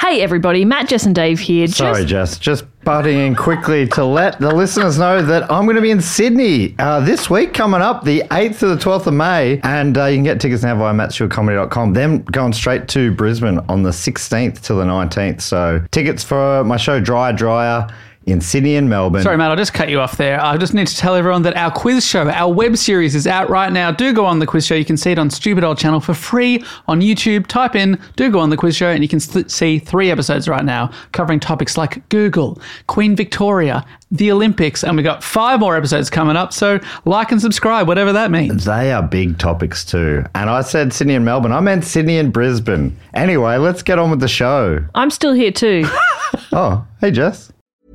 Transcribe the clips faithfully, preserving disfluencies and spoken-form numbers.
Hey everybody, Matt, Jess and Dave here. Sorry, Jess, just butting in quickly to let the listeners know that I'm going to be in Sydney uh, this week coming up, the eighth to the twelfth of May, and uh, you can get tickets now via matt stewart comedy dot com. Then going straight to Brisbane on the sixteenth to the nineteenth. So tickets for my show Dryer Dryer in Sydney and Melbourne. Sorry, Matt, I'll just cut you off there. I just need to tell everyone that our quiz show, our web series is out right now. Do go on the quiz show. You can see it on Stupid Old Channel for free on YouTube. Type in, do go on the quiz show, and you can th- see three episodes right now covering topics like Google, Queen Victoria, the Olympics, and we've got five more episodes coming up. So like and subscribe, whatever that means. They are big topics too. And I said Sydney and Melbourne. I meant Sydney and Brisbane. Anyway, let's get on with the show. I'm still here too. Oh, hey, Jess.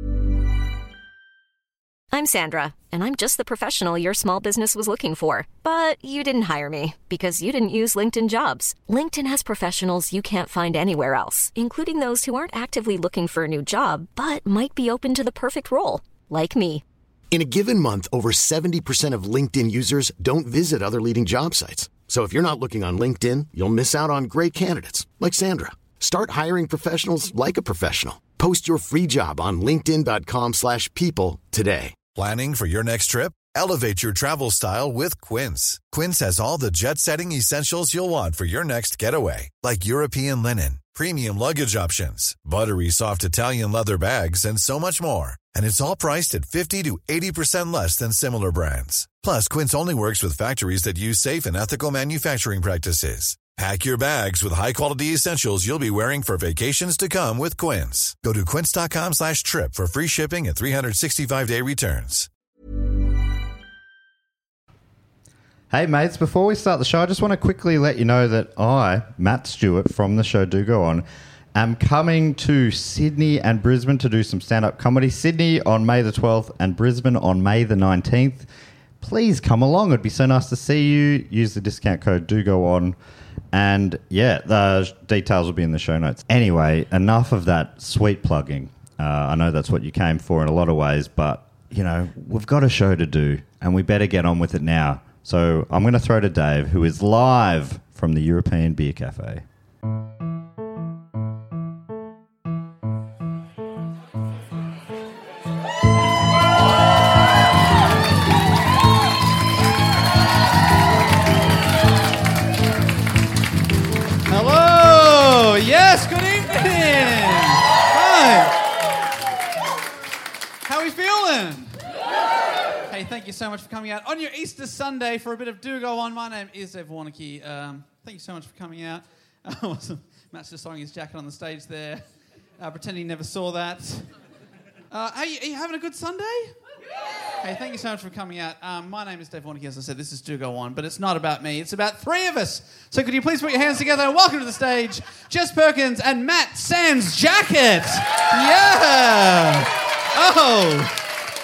I'm Sandra, and I'm just the professional your small business was looking for. But you didn't hire me because you didn't use LinkedIn Jobs. LinkedIn has professionals you can't find anywhere else, including those who aren't actively looking for a new job, but might be open to the perfect role, like me. In a given month, over seventy percent of LinkedIn users don't visit other leading job sites. So if you're not looking on LinkedIn, you'll miss out on great candidates like Sandra. Start hiring professionals like a professional. Post your free job on linkedin dot com slash people today. Planning for your next trip? Elevate your travel style with Quince. Quince has all the jet-setting essentials you'll want for your next getaway, like European linen, premium luggage options, buttery soft Italian leather bags, and so much more. And it's all priced at fifty to eighty percent less than similar brands. Plus, Quince only works with factories that use safe and ethical manufacturing practices. Pack your bags with high-quality essentials you'll be wearing for vacations to come with Quince. Go to quince dot com slash trip for free shipping and three sixty-five day returns. Hey, mates, before we start the show, I just want to quickly let you know that I, Matt Stewart from the show Do Go On, am coming to Sydney and Brisbane to do some stand-up comedy. Sydney on May the twelfth and Brisbane on May the nineteenth. Please come along. It'd be so nice to see you. Use the discount code Do Go On. And yeah, the details will be in the show notes. Anyway, enough of that sweet plugging. Uh, I know that's what you came for in a lot of ways, but, you know, we've got a show to do and we better get on with it now. So I'm going to throw to Dave, who is live from the European Beer Cafe. Yes, good evening. Hi. How are we feeling? Hey, thank you so much for coming out on your Easter Sunday for a bit of Do Go On. My name is Dave Warnicky. Um, thank you so much for coming out. Uh, Matt's just throwing his jacket on the stage there, uh, pretending he never saw that. Uh, hey, are you having a good Sunday? Hey, thank you so much for coming out. Um, my name is Dave Warnicky, as I said. This is Do Go On, but it's not about me. It's about three of us. So could you please put your hands together and welcome to the stage Jess Perkins and Matt Sans Jacket. Yeah. Oh.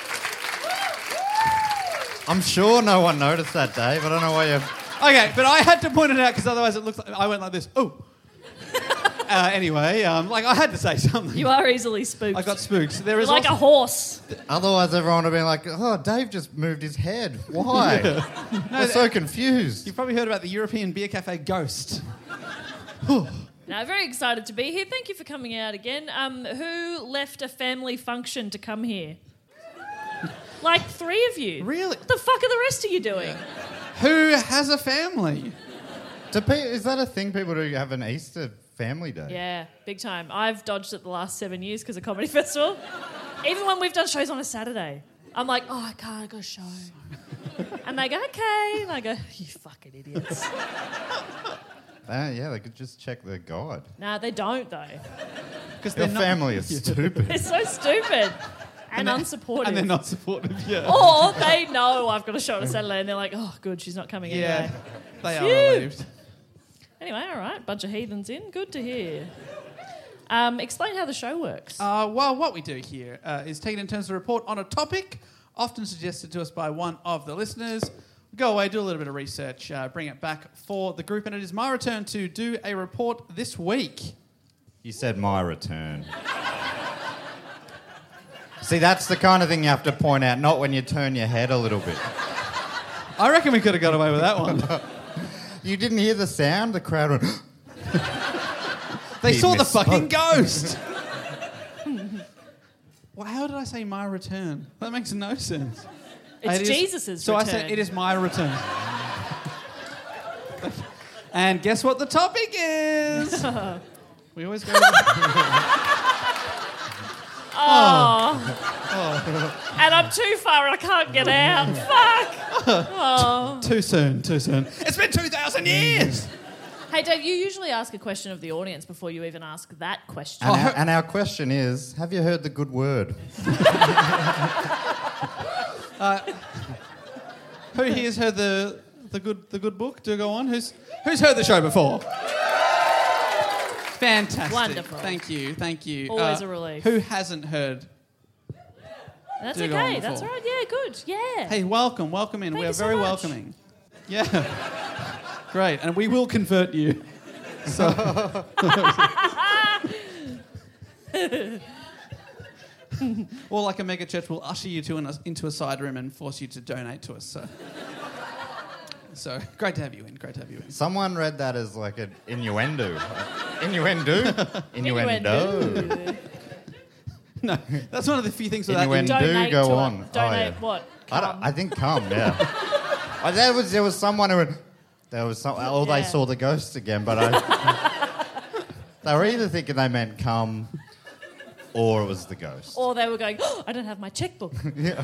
I'm sure no one noticed that, Dave. I don't know why you... Okay, but I had to point it out because otherwise it looks like... I went like this. Oh. Uh, anyway, um, like I had to say something. You are easily spooked. I got spooked. There You're is like also... a horse. Otherwise, everyone would have been like, oh, Dave just moved his head. Why? Yeah. No, We're so confused. You've probably heard about the European Beer Cafe ghost. Now, very excited to be here. Thank you for coming out again. Um, who left a family function to come here? Like three of you. Really? What the fuck are the rest of you doing? Who has a family? Do pe- is that a thing people do, have an Easter family day? Yeah, big time. I've dodged it the last seven years because of Comedy Festival. Even when we've done shows on a Saturday, I'm like, oh, I can't, I got a show. And they go, okay. And I go, you fucking idiots. Uh, yeah, they could just check the guide. Nah, they don't, though. Because Your family is stupid. They're so stupid. And, and unsupportive. And they're not supportive, yeah. Or they know I've got a show on a Saturday and they're like, oh, good, she's not coming yeah, anyway. they are Phew. relieved. Anyway, all right, bunch of heathens in. Good to hear. Um, explain how the show works. Uh, well, what we do here uh, is take it in terms of report on a topic, often suggested to us by one of the listeners. Go away, do a little bit of research, uh, bring it back for the group, and it is my return to do a report this week. You said my return. See, that's the kind of thing you have to point out, not when you turn your head a little bit. I reckon we could have got away with that one. You didn't hear the sound? The crowd went... They They He saw the misspoke. fucking ghost. Well, how did I say my return? That makes no sense. It's It is- Jesus' So return. I said, it is my return. And guess what the topic is? We always go... Oh. And I'm too far and I can't get out. Fuck. Oh. Too soon, too soon. It's been two thousand years! Hey, Dave, you usually ask a question of the audience before you even ask that question. And, our, and our question is, have you heard the good word? Who here's heard the the good the good book? Do go on. Who's who's heard the show before? Fantastic. Wonderful. Thank you, thank you. Uh, Always a relief. Who hasn't heard? That's Do go on okay. before. That's all right. Yeah, good. Yeah. Hey, welcome, welcome in. Thank we are you so very much. welcoming. Yeah. Great, and we will convert you. So. Or like a mega church, we'll usher you to an, into a side room and force you to donate to us. So. So great to have you in. Great to have you in. Someone read that as like an innuendo. Innuendo? Innuendo. No, that's one of the few things without Innuendo. Donate go to on. It. Oh, Donate yeah. what? I, don't, Come. I think come, yeah. Oh, there was there was someone who would, there was some, or they Yeah. saw the ghosts again, but I they were either thinking they meant come or it was the ghost. Or they were going, oh, I don't have my checkbook. Yeah.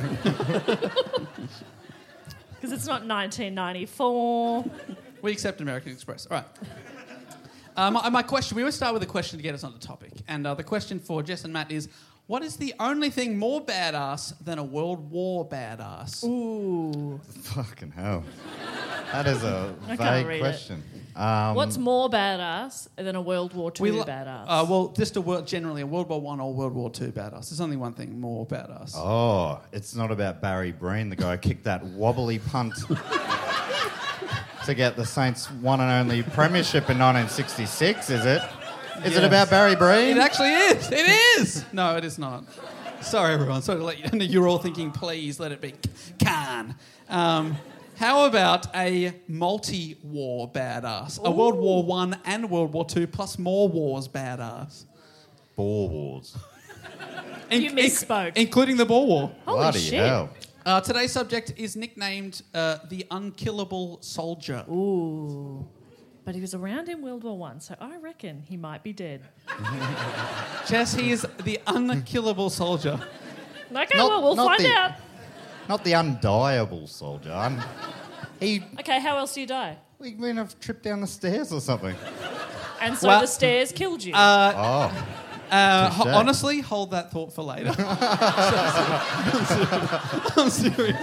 Because it's not nineteen ninety-four. We accept American Express. All right. Uh, my, my question, we always start with a question to get us on the topic. And uh, the question for Jess and Matt is, what is the only thing more badass than a World War badass? Ooh. Fucking hell. That is a I can't vague read it. question. Um, What's more badass than a World War Two We li- badass? Uh, well, just a world, generally a World War One or World War Two badass. There's only one thing more badass. Oh, it's not about Barry Breen, the guy who kicked that wobbly punt to get the Saints one and only premiership in nineteen sixty-six, is it? Is Yes. it about Barry Breen? It actually is. It is. No, it is not. Sorry, everyone. Sorry to let you know. You're all thinking, please let it be Khan. Um, how about a multi-war badass? A World War One and World War Two plus more wars badass. Boer Wars. You misspoke. including the Boer War. Holy Bloody shit. hell. Uh, today's subject is nicknamed uh, the Unkillable Soldier. Ooh. But he was around in World War One, so I reckon he might be dead. Jess, he is the Unkillable Soldier. Okay, Not- well, we'll not find the- out. Not the undiable soldier. Un- he Okay, how else do you die? we went a trip down the stairs or something. And so Well- the stairs killed you. Uh, Oh. Uh, ho- Touche. honestly, hold that thought for later. I'm serious.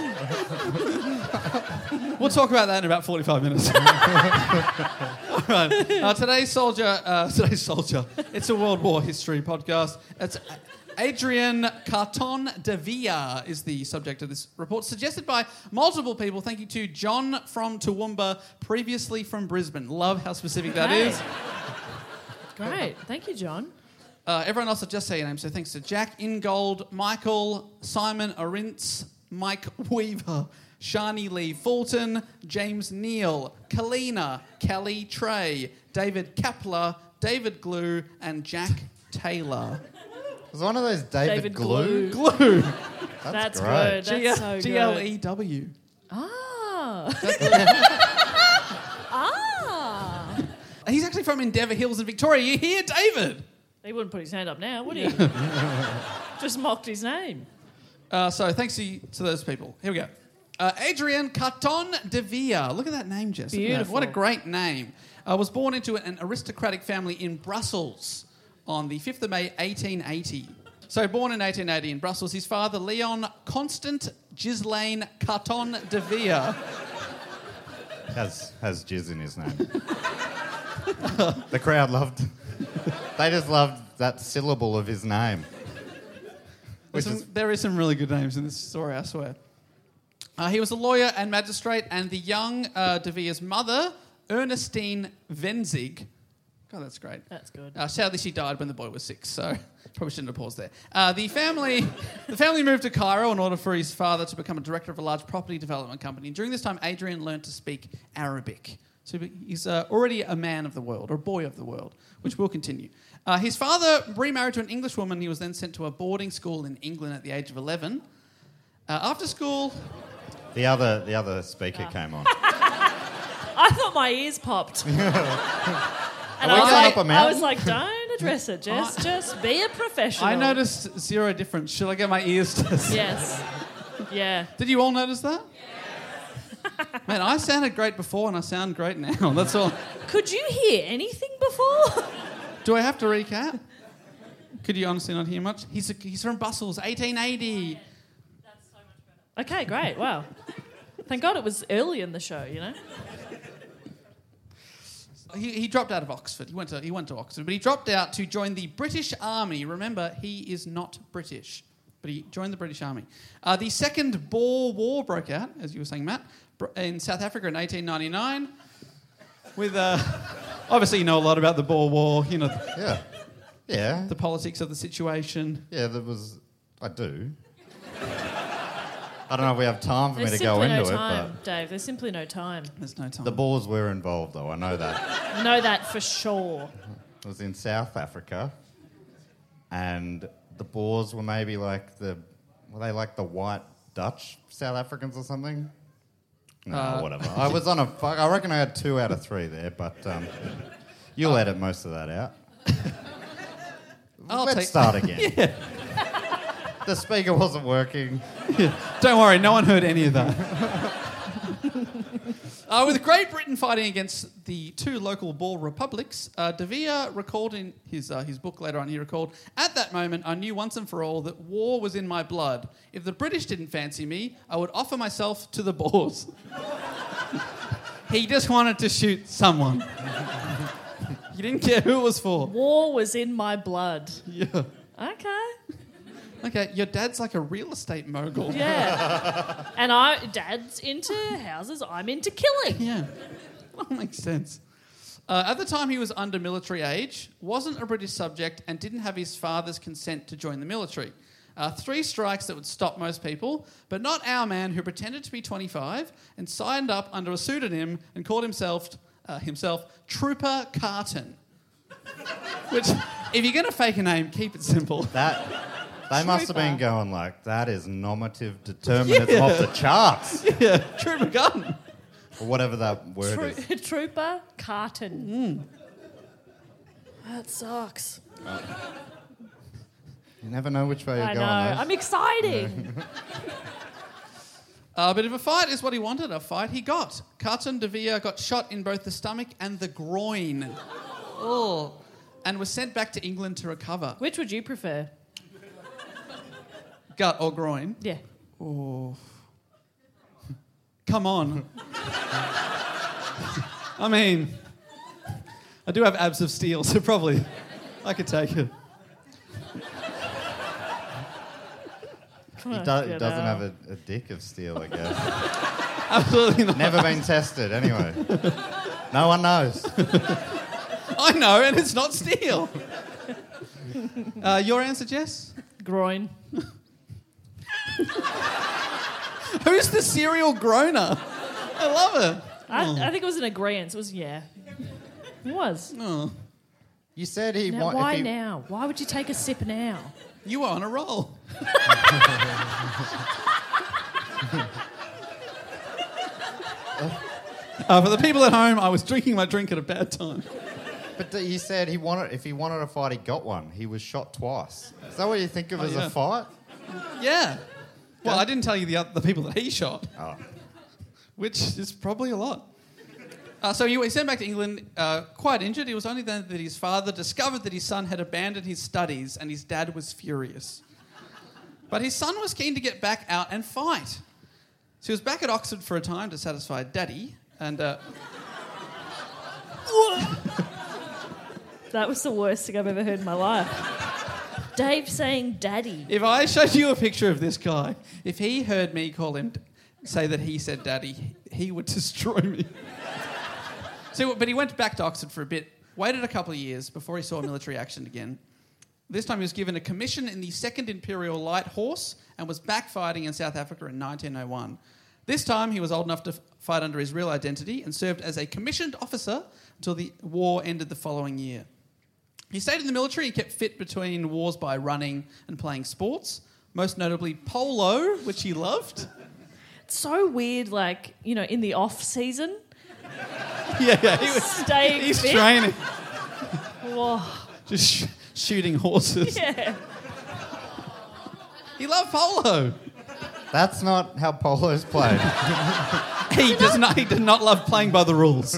We'll talk about that in about forty-five minutes. All right. Uh, today's soldier, uh, today's soldier. It's a World War history podcast. It's Adrian Carton de Villa is the subject of this report, suggested by multiple people. Thank you to John from Toowoomba, previously from Brisbane. Love how specific that Okay. is. Great. Thank you, John. Uh, everyone else will just say your name, so thanks to Jack Ingold, Michael, Simon Arintz, Mike Weaver, Shani Lee Fulton, James Neal, Kalina, Kelly Trey, David Kapler, David Glue, and Jack Taylor. It was one of those David, David Glue. Glue. Glue. That's, That's great. good. That's so good. G L E W. Ah. ah. He's actually from Endeavour Hills in Victoria. You hear, David? He wouldn't put his hand up now, would he? Just mocked his name. Uh, so thanks to, to those people. Here we go. Uh, Adrian Carton de Villa. Look at that name, Jess. Look at that. Beautiful. What a great name. Uh, was born into an aristocratic family in Brussels on the fifth of May, eighteen eighty. So born in eighteen eighty in Brussels, his father, Leon Constant Ghislaine Carton de Villa. Has has jizz in his name. The crowd loved. They just loved that syllable of his name. There's Which some, is there is some really good names in this story, I swear. Uh, he was a lawyer and magistrate, and the young uh, de Villa's mother, Ernestine Venzig. God, that's great. That's good. Uh, sadly, she died when the boy was six, so probably shouldn't have paused there. Uh, the family, the family moved to Cairo in order for his father to become a director of a large property development company. And during this time, Adrian learned to speak Arabic. So he's uh, already a man of the world, or a boy of the world, which will continue. Uh, his father remarried to an English woman. He was then sent to a boarding school in England at the age of eleven. Uh, after school... The other, the other speaker came on. I thought my ears popped. and we I, was going like, up a I mountain? was like, don't address it, Jess. Just be a professional. I noticed zero difference. Should I get my ears tested? Yes. Yeah. Did you all notice that? Yes. Man, I sounded great before and I sound great now. That's all. Could you hear anything before? Do I have to recap? Could you honestly not hear much? He's, a, he's from Brussels, eighteen eighty. That's so much better. Okay, great. Wow. Thank God it was early in the show, you know? He, he dropped out of Oxford. He went to he went to Oxford, but he dropped out to join the British Army. Remember, he is not British, but he joined the British Army. Uh, the Second Boer War broke out, as you were saying, Matt, in South Africa in eighteen ninety-nine. With uh, obviously you know a lot about the Boer War. You know, Yeah. Yeah. the politics of the situation. Yeah, there was... I do. I don't know if we have time for There's me to simply go no into time, it, Dave. There's simply no time. There's no time. but the Boers were involved, though. I know that. Know that for sure. It was in South Africa, and the Boers were maybe like the... Were they like the white Dutch South Africans or something? No, Uh, whatever. I was on a... fu- I reckon I had two out of three there, but um, you'll edit most of that out. I'll Let's take- start again. The speaker wasn't working. Don't worry, no one heard any of that. uh, with Great Britain fighting against the two local Boer republics, uh, De Vere recalled in his uh, his book later on, he recalled, "At that moment, I knew once and for all that war was in my blood. If the British didn't fancy me, I would offer myself to the Boers." He just wanted to shoot someone. He didn't care who it was for. War was in my blood. Yeah. Okay. Okay, your dad's like a real estate mogul. Yeah. And I, Dad's into houses, I'm into killing. Yeah, that makes sense. Uh, at the time, he was under military age, wasn't a British subject, and didn't have his father's consent to join the military. Uh, three strikes that would stop most people, but not our man who pretended to be twenty-five and signed up under a pseudonym and called himself uh, himself Trooper Carton. Which, if you're going to fake a name, keep it simple. That they must have been Trooper. going like, that is nominative determinism off the charts, Yeah, Trooper Carton. or whatever that word Tro- is. Trooper Carton. That sucks. You never know which way you're I going. know. though. I'm exciting. Uh, but if a fight is what he wanted, a fight he got. Carton de Vere got shot in both the stomach and the groin. Oh. And was sent back to England to recover. Which would you prefer? Gut or groin? Yeah. Oh. Come on. I mean, I do have abs of steel, so probably I could take it. He, do- he doesn't have a, a dick of steel, I guess. Absolutely not. Never been tested, anyway. No one knows. I know, and it's not steel. Uh, your answer, Jess? Groin. Who's the serial groaner? I love it. I, I think it was an agreement. It was, yeah. It was. Oh, You said he... Now, wa- why if he, now? Why would you take a sip now? you were on a roll. uh, for the people at home, I was drinking my drink at a bad time. But th- you said he wanted, if he wanted a fight, he got one. He was shot twice. Is that what you think of Oh, as yeah. a fight? Yeah. Well, I didn't tell you the oth- the people that he shot, Oh. which is probably a lot. Uh, so he was sent back to England uh, quite injured. It was only then that his father discovered that his son had abandoned his studies, and his dad was furious. But his son was keen to get back out and fight. So he was back at Oxford for a time to satisfy Daddy, and... Uh, That was the worst thing I've ever heard in my life. Dave saying daddy. If I showed you a picture of this guy, if he heard me call him, say that he said daddy, he would destroy me. So, but he went back to Oxford for a bit, waited a couple of years before he saw military action again. This time he was given a commission in the Second Imperial Light Horse and was back fighting in South Africa in nineteen oh one. This time he was old enough to f- fight under his real identity and served as a commissioned officer until the war ended the following year. He stayed in the military and kept fit between wars by running and playing sports, most notably polo, which he loved. It's so weird, like, you know, in the off season. Yeah, yeah. He was, Staying he's fit. training. Whoa. Just sh- shooting horses. Yeah. He loved polo. That's not how polo's played. He does not. He did not love playing by the rules.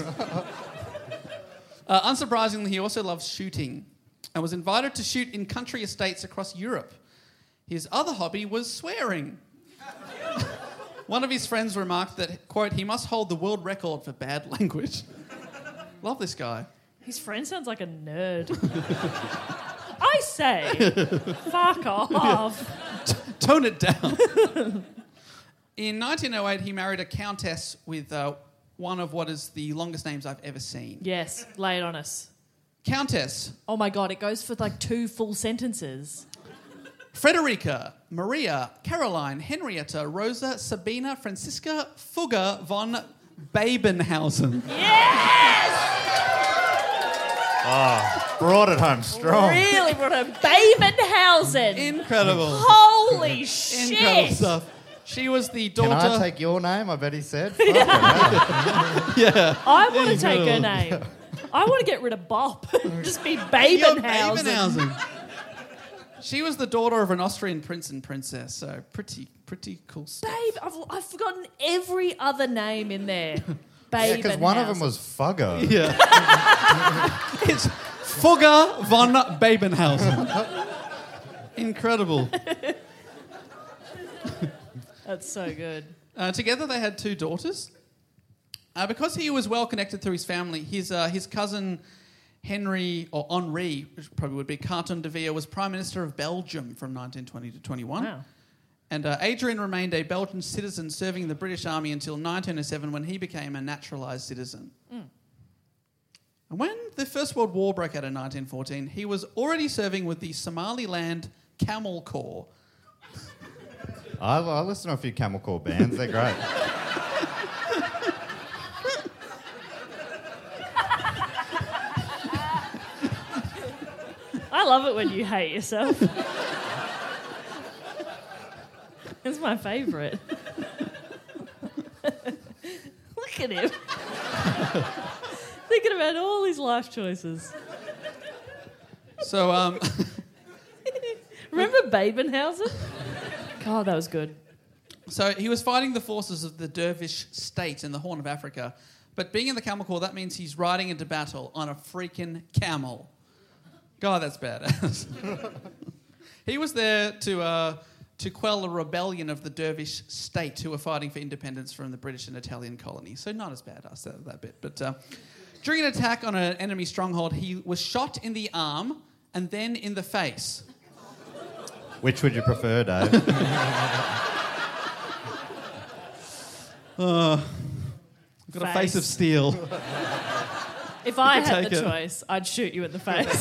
Uh, unsurprisingly, he also loves shooting and was invited to shoot in country estates across Europe. His other hobby was swearing. One of his friends remarked that, quote, he must hold the world record for bad language. Love this guy. His friend sounds like a nerd. I say, fuck off. Tone it down. In nineteen oh eight, he married a countess with uh, one of what is the longest names I've ever seen. Yes, lay it on us. Countess Oh my God, it goes for like two full sentences. Frederica, Maria, Caroline, Henrietta, Rosa, Sabina, Franziska, Fugger von Babenhausen. Brought it home strong. Really brought a Babenhausen. Incredible. Holy shit. Incredible stuff. She was the Can daughter... I take your name? I bet he said. Fuck it, hey. I want to take her name. I want to get rid of Bop. Just be You're Babenhausen. Babenhausen. She was the daughter of an Austrian prince and princess, so pretty, pretty cool stuff. Babe, I've, I've forgotten every other name in there. Yeah, because one of them Babenhausen. was Fugger. Yeah. It's Fugger von Babenhausen. Incredible. That's so good. Uh, together they had two daughters. Uh, because he was well connected through his family, his uh, his cousin Henry, or Henri, which probably would be Carton de Vere, was Prime Minister of Belgium from nineteen twenty to twenty-one. Wow. And uh, Adrian remained a Belgian citizen serving in the British Army until nineteen oh seven when he became a naturalised citizen. Mm. And when the First World War broke out in nineteen fourteen, he was already serving with the Somaliland Camel Corps. I, I listen to a few Camel Corps bands. They're great. I love it when you hate yourself. It's my favourite. Look at him. Thinking about all his life choices. So, um... Remember Babenhausen? God, that was good. So he was fighting the forces of the Dervish state in the Horn of Africa. But being in the Camel Corps, that means he's riding into battle on a freaking camel. God, that's badass. He was there to uh, to quell a rebellion of the Dervish state who were fighting for independence from the British and Italian colonies. So not as badass, that, that bit. But uh, during an attack on an enemy stronghold, he was shot in the arm and then in the face. Which would you prefer, Dave? Uh, I've got a face Face. of steel. If I could had take the it. choice, I'd shoot you in the face.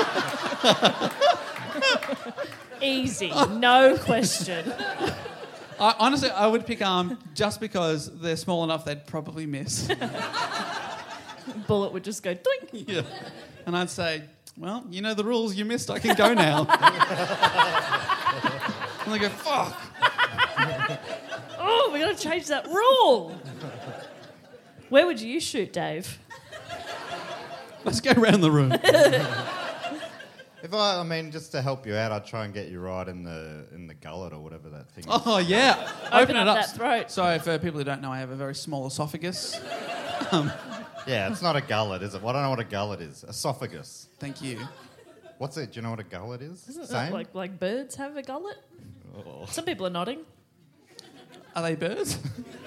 Easy, no question. I, honestly, I would pick arm just because they're small enough they'd probably miss. Bullet would just go doink. Yeah. And I'd say, well, you know the rules, you missed, I can go now. And they go, fuck. Oh, we got to change that rule. Where would you shoot, Dave? Let's go around the room. If I, I mean, just to help you out, I'd try and get you right in the in the gullet or whatever that thing is. Oh, yeah. Open up that throat. Sorry, for people who don't know, I have a very small esophagus. Um, Yeah, it's not a gullet, is it? Well, I don't know what a gullet is. Esophagus. thank you. What's it? Do you know what a gullet is? Isn't Same? that like, like birds have a gullet? Oh. Some people are nodding. Are they birds?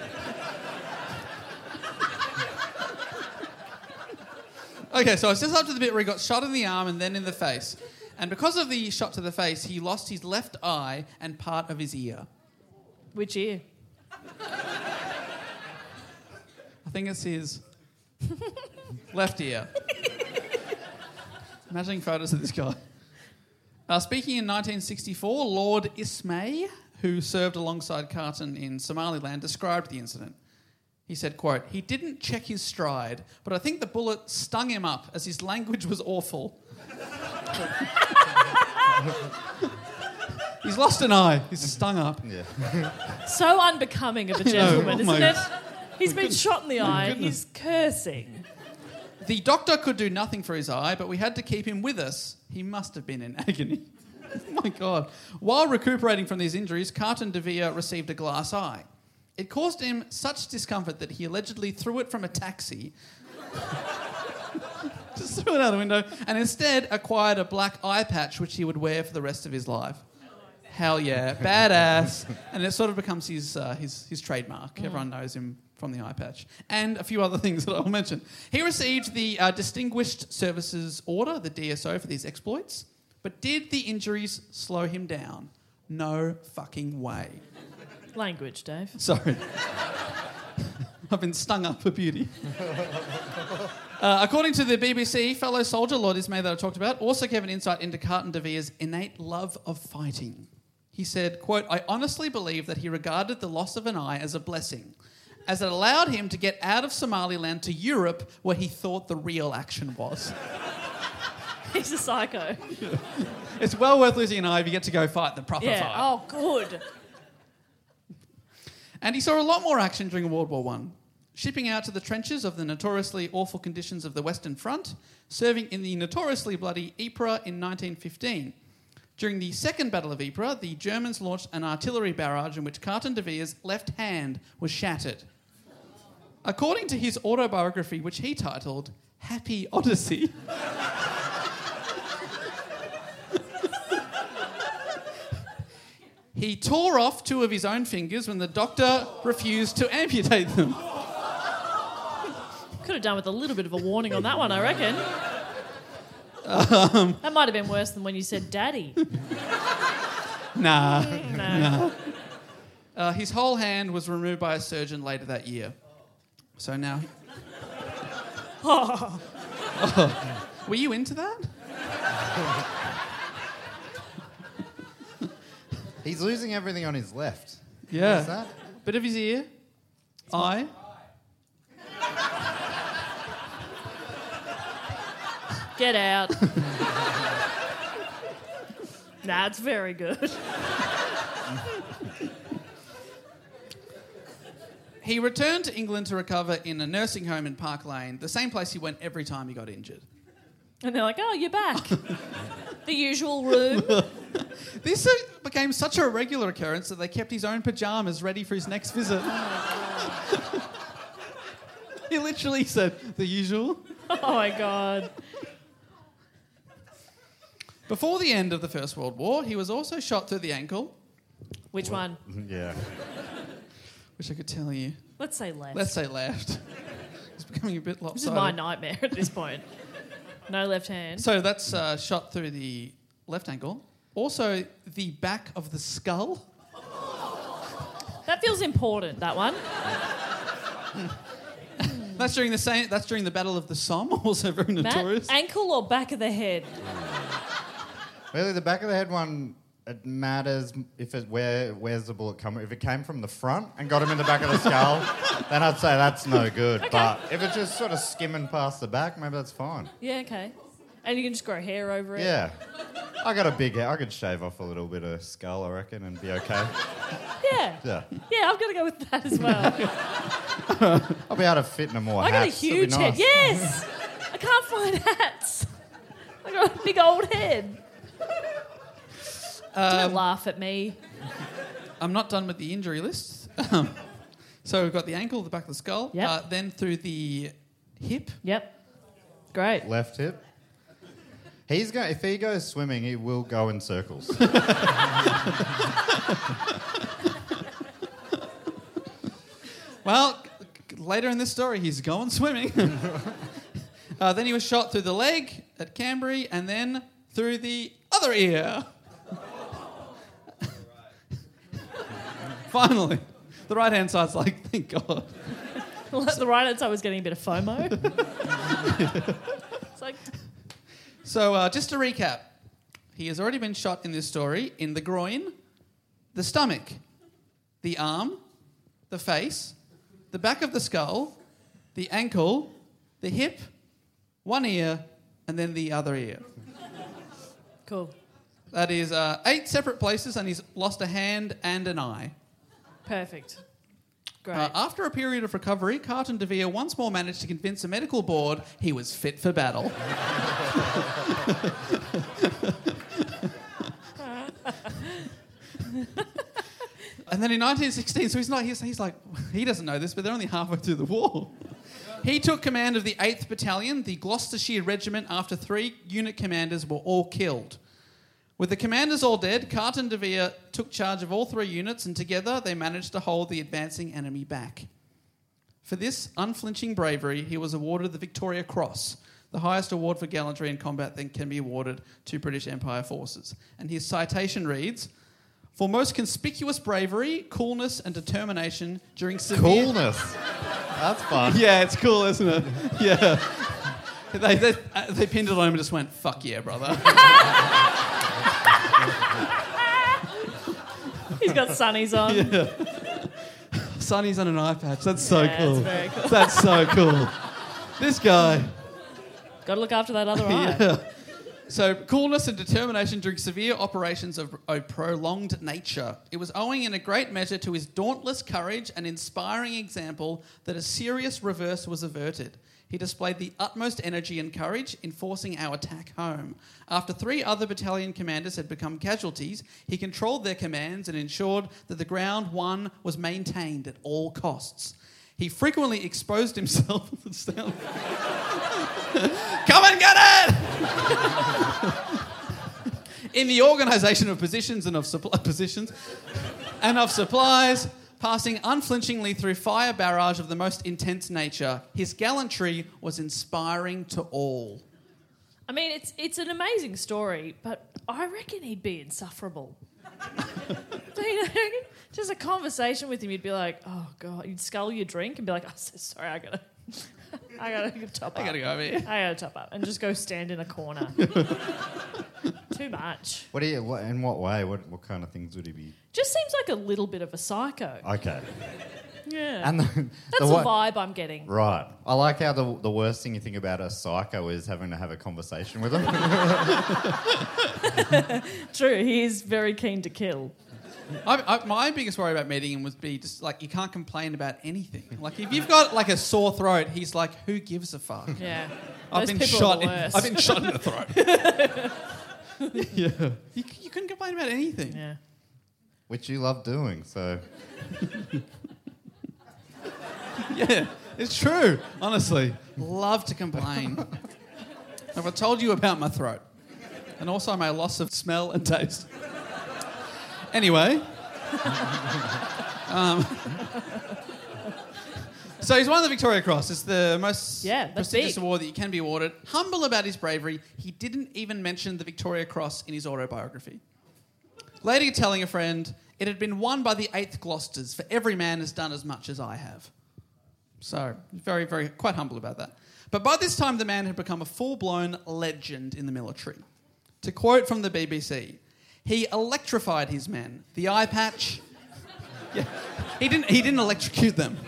Okay, so it's just up to the bit where he got shot in the arm and then in the face. And because of the shot to the face, he lost his left eye and part of his ear. Which ear? I think it's his left ear. Imagining photos of this guy. Uh, speaking in nineteen sixty-four, Lord Ismay, who served alongside Carton in Somaliland, described the incident. He said, quote, he didn't check his stride, but I think the bullet stung him up as his language was awful. He's lost an eye. He's stung up. Yeah. So unbecoming of a gentleman, oh my- isn't it? He's been shot in the eye. goodness. He's cursing. The doctor could do nothing for his eye, but we had to keep him with us. He must have been in agony. Oh my God. While recuperating from these injuries, Carton de Vere received a glass eye. It caused him such discomfort that he allegedly threw it from a taxi. Just threw it out the window, and instead acquired a black eye patch which he would wear for the rest of his life. Hell yeah, badass. And it sort of becomes his uh, his, his trademark. Mm. Everyone knows him from the eye patch. And a few other things that I'll mention. He received the uh, Distinguished Services Order, the D S O, for these exploits. But did the injuries slow him down? No fucking way. Language, Dave. Sorry. I've been stung up for beauty. Uh, according to the B B C, fellow soldier Lord Ismay that I talked about also gave an insight into Carton de Vere's innate love of fighting. He said, quote, I honestly believe that he regarded the loss of an eye as a blessing, as it allowed him to get out of Somaliland to Europe where he thought the real action was. He's a psycho. It's well worth losing an eye if you get to go fight the proper Yeah. fight. Oh, good. And he saw a lot more action during World War One, shipping out to the trenches of the notoriously awful conditions of the Western Front, serving in the notoriously bloody Ypres in nineteen fifteen. During the Second Battle of Ypres, the Germans launched an artillery barrage in which Carton de Vere's left hand was shattered. According to his autobiography, which he titled Happy Odyssey, he tore off two of his own fingers when the doctor refused to amputate them. Could have done with a little bit of a warning on that one, I reckon. Um, that might have been worse than when you said daddy. Nah. No. nah. Uh, his whole hand was removed by a surgeon later that year. So now... He... Oh. Oh. Were you into that? He's losing everything on his left. Yeah. What's that? Bit of his ear. Eye. Get out. Nah, it's very good. He returned to England to recover in a nursing home in Park Lane, the same place he went every time he got injured. And they're like, oh, you're back. The usual room. This uh, became such a regular occurrence that they kept his own pyjamas ready for his next visit. He literally said, the usual. Oh, my God. Before the end of the First World War, he was also shot through the ankle. Which one? Yeah. Wish I could tell you. Let's say left. Let's say left. It's becoming a bit This lopsided. is my nightmare at this point. No left hand. So that's uh, shot through the left ankle. Also, the back of the skull. That feels important, that one. That's during the same. That's during the Battle of the Somme. Also very notorious. Matt, ankle or back of the head? Really, the back of the head one, it matters if it where where's the bullet coming. If it came from the front and got him in the back of the skull, then I'd say that's no good. Okay. But if it's just sort of skimming past the back, maybe that's fine. Yeah, okay. And you can just grow hair over it? Yeah. I got a big head. I could shave off a little bit of skull, I reckon, and be okay. Yeah. Yeah. Yeah, I'm going to go with that as well. I'll be able to fit in more I got a hats. It'll be huge head. nice. Yes! I can't find hats. I got a big old head. Um, Don't laugh at me. I'm not done with the injury list. Um, so we've got the ankle, the back of the skull, Yep. uh, then through the hip. Yep. Great. Left hip. He's going. If he goes swimming, he will go in circles. Well, later in this story, he's going swimming. uh, then he was shot through the leg at Canberra and then through the other ear. Finally. The right-hand side's like, thank God. The right hand side was getting a bit of FOMO. It's like, So uh, just to recap, he has already been shot in this story in the groin, the stomach, the arm, the face, the back of the skull, the ankle, the hip, one ear, and then the other ear. Cool. That is uh, eight separate places, and he's lost a hand and an eye. Perfect. Great. Uh, after a period of recovery, Carlton de Vere once more managed to convince a medical board he was fit for battle. And then in nineteen sixteen, so he's not, he's, he's like, he doesn't know this, but they're only halfway through the war. He took command of the eighth Battalion, the Gloucestershire Regiment, after three unit commanders were all killed. With the commanders all dead, Carlton de Vere took charge of all three units, and together they managed to hold the advancing enemy back. For this unflinching bravery, he was awarded the Victoria Cross, the highest award for gallantry in combat that can be awarded to British Empire forces. And his citation reads, "For most conspicuous bravery, coolness and determination during severe..." Coolness. That's fun. Yeah, it's cool, isn't it? Yeah. They, they, uh, they pinned it on him and just went, "Fuck yeah, brother." He's got sunnies on. Yeah. Sonny's on an eye patch. That's so Yeah, cool. it's very cool. That's so cool. This guy. Got to look after that other eye. Yeah. So, coolness and determination during severe operations of a prolonged nature. It was owing in a great measure to his dauntless courage and inspiring example that a serious reverse was averted. He displayed the utmost energy and courage in forcing our attack home. After three other battalion commanders had become casualties, he controlled their commands and ensured that the ground won was maintained at all costs. He frequently exposed himself... Come and get it! In the organisation of positions and of supply positions and of supplies, passing unflinchingly through fire barrage of the most intense nature. His gallantry was inspiring to all. I mean, it's it's an amazing story, but I reckon he'd be insufferable. Don't you know? Just a conversation with him, you'd be like, "Oh God," you'd scull your drink and be like, "Oh, so sorry, I gotta, I gotta top up. I gotta go over here. I gotta top up," and just go stand in a corner. Too much. What do you? What, in what way? What what kind of things would he be? Just seems like a little bit of a psycho. Okay. Yeah. And the, That's the the wa- vibe I'm getting. Right. I like how the the worst thing you think about a psycho is having to have a conversation with them. True, he is very keen to kill. I, I, my biggest worry about meeting him would be just like you can't complain about anything. Like if you've got like a sore throat, he's like, "Who gives a fuck?" Yeah. I've Those been people shot. are the In, worst. I've been shot in the throat. Yeah. You, you couldn't complain about anything. Yeah. Which you love doing, so... Yeah, it's true. Honestly, love to complain. Have I told you about my throat? And also my loss of smell and taste. Anyway. um, so he's won the Victoria Cross. It's the most Yeah, that's prestigious big. award that you can be awarded. Humble about his bravery, he didn't even mention the Victoria Cross in his autobiography. Later telling a friend, "It had been won by the eighth Gloucesters, for every man has done as much as I have." So, very, very, quite humble about that. But by this time, the man had become a full-blown legend in the military. To quote from the B B C, he electrified his men. The eye patch... Yeah, he didn't, he didn't electrocute them.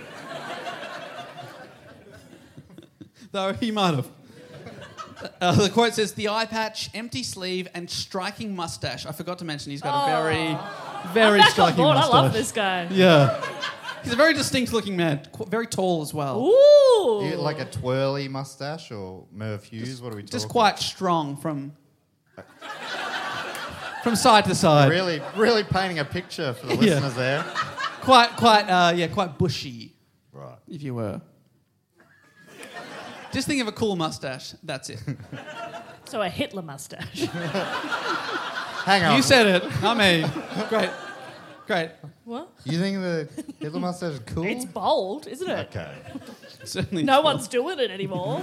Though he might have. Uh, the quote says, "The eye patch, empty sleeve, and striking mustache." I forgot to mention he's got a very, very I'm back on striking board. mustache. I love this guy. Yeah. He's a very distinct-looking man, qu- very tall as well. Ooh. You like a twirly mustache or Merv Hughes? What are we talking? Just quite strong from from side to side. Really, really painting a picture for the Yeah. listeners there. Quite, quite, uh, yeah, quite bushy, Right. if you were. Just think of a cool mustache. That's it. So a Hitler mustache. Hang on. You said it. I mean, great, great. What? You think the Hitler mustache is cool? It's bold, isn't it? Okay. Certainly. No one's doing it anymore.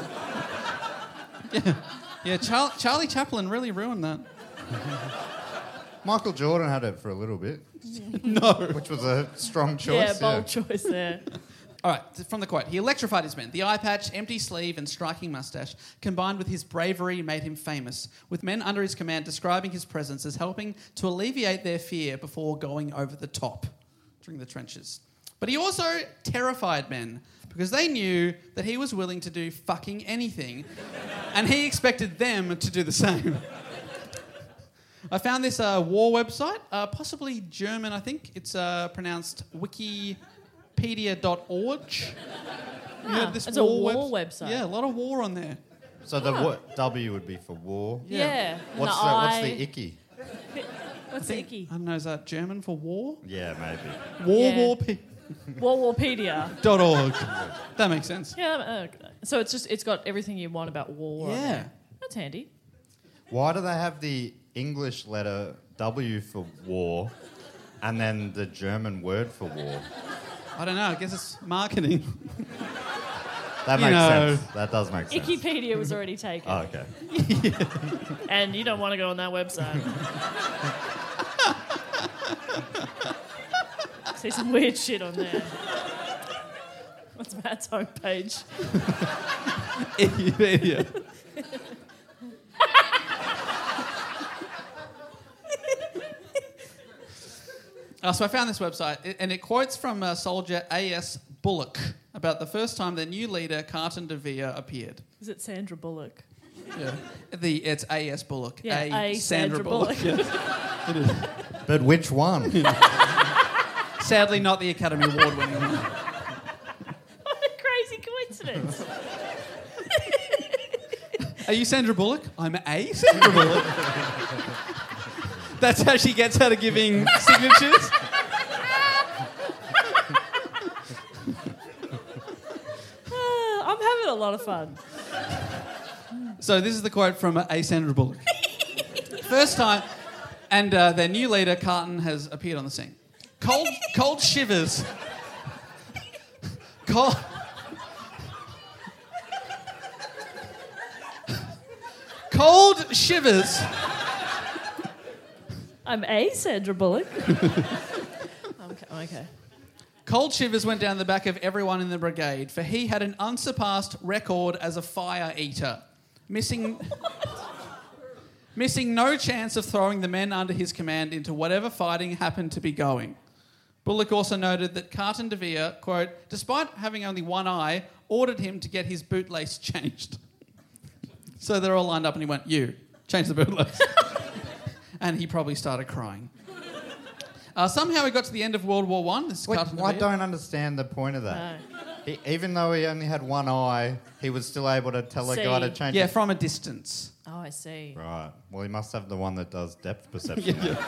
Yeah, Char- Charlie Chaplin really ruined that. Michael Jordan had it for a little bit, No. which was a strong Yeah, choice. bold choice there. All right, from the quote. He electrified his men. The eye patch, empty sleeve, and striking mustache, combined with his bravery, made him famous, with men under his command describing his presence as helping to alleviate their fear before going over the top during the trenches. But he also terrified men because they knew that he was willing to do fucking anything, and he expected them to do the same. I found this uh, war website, uh, possibly German, I think. It's uh, pronounced wikipedia dot org. Ah, it's a war website. Yeah, a lot of war on there. So the w, w would be for war. Yeah. What's the the, what's I- the icky? What's icky? I don't know, is that German for war? Yeah, maybe. War, Yeah. warpe- Warwarpedia. dot org. That makes sense. Yeah. Uh, so it's just it's got everything you want about war. on Yeah. there. That's handy. Why do they have the English letter W for war and then the German word for war? I don't know, I guess it's marketing. That You makes know. sense. That does make sense. Wikipedia was already taken, Oh, okay. and you don't want to go on that website. See some weird shit on there. What's Matt's homepage? Wikipedia. Uh, so I found this website, i- and it quotes from uh, soldier A S Bullock about the first time their new leader, Carton de Vere, appeared. Is it Sandra Bullock? Yeah. The, it's A S Bullock. Yeah, A. A. Sandra, Sandra Bullock. Bullock. But which one? Sadly, not the Academy Award winning one. What a crazy coincidence. Are you Sandra Bullock? I'm A. Sandra Bullock. That's how she gets out of giving signatures. Uh, I'm having a lot of fun. So this is the quote from A. Sandra Bullock. First time, and uh, their new leader, Carton, has appeared on the scene. Cold, cold shivers. Cold... Cold shivers. I'm A. Sandra Bullock. okay. okay. Cold shivers went down the back of everyone in the brigade, for he had an unsurpassed record as a fire eater, missing, missing no chance of throwing the men under his command into whatever fighting happened to be going. Bullock also noted that Carton de Vere, quote, despite having only one eye, ordered him to get his bootlace changed. So they're all lined up and he went, you, change the bootlace. And he probably started crying. Uh, somehow he got to the end of World War One. This is Wait, Carton de I Vere. don't understand the point of that. He, even though he only had one eye, he was still able to tell a guy to See. change Yeah, his... from a distance. Oh, I see. Right. Well, he must have the one that does depth perception. then.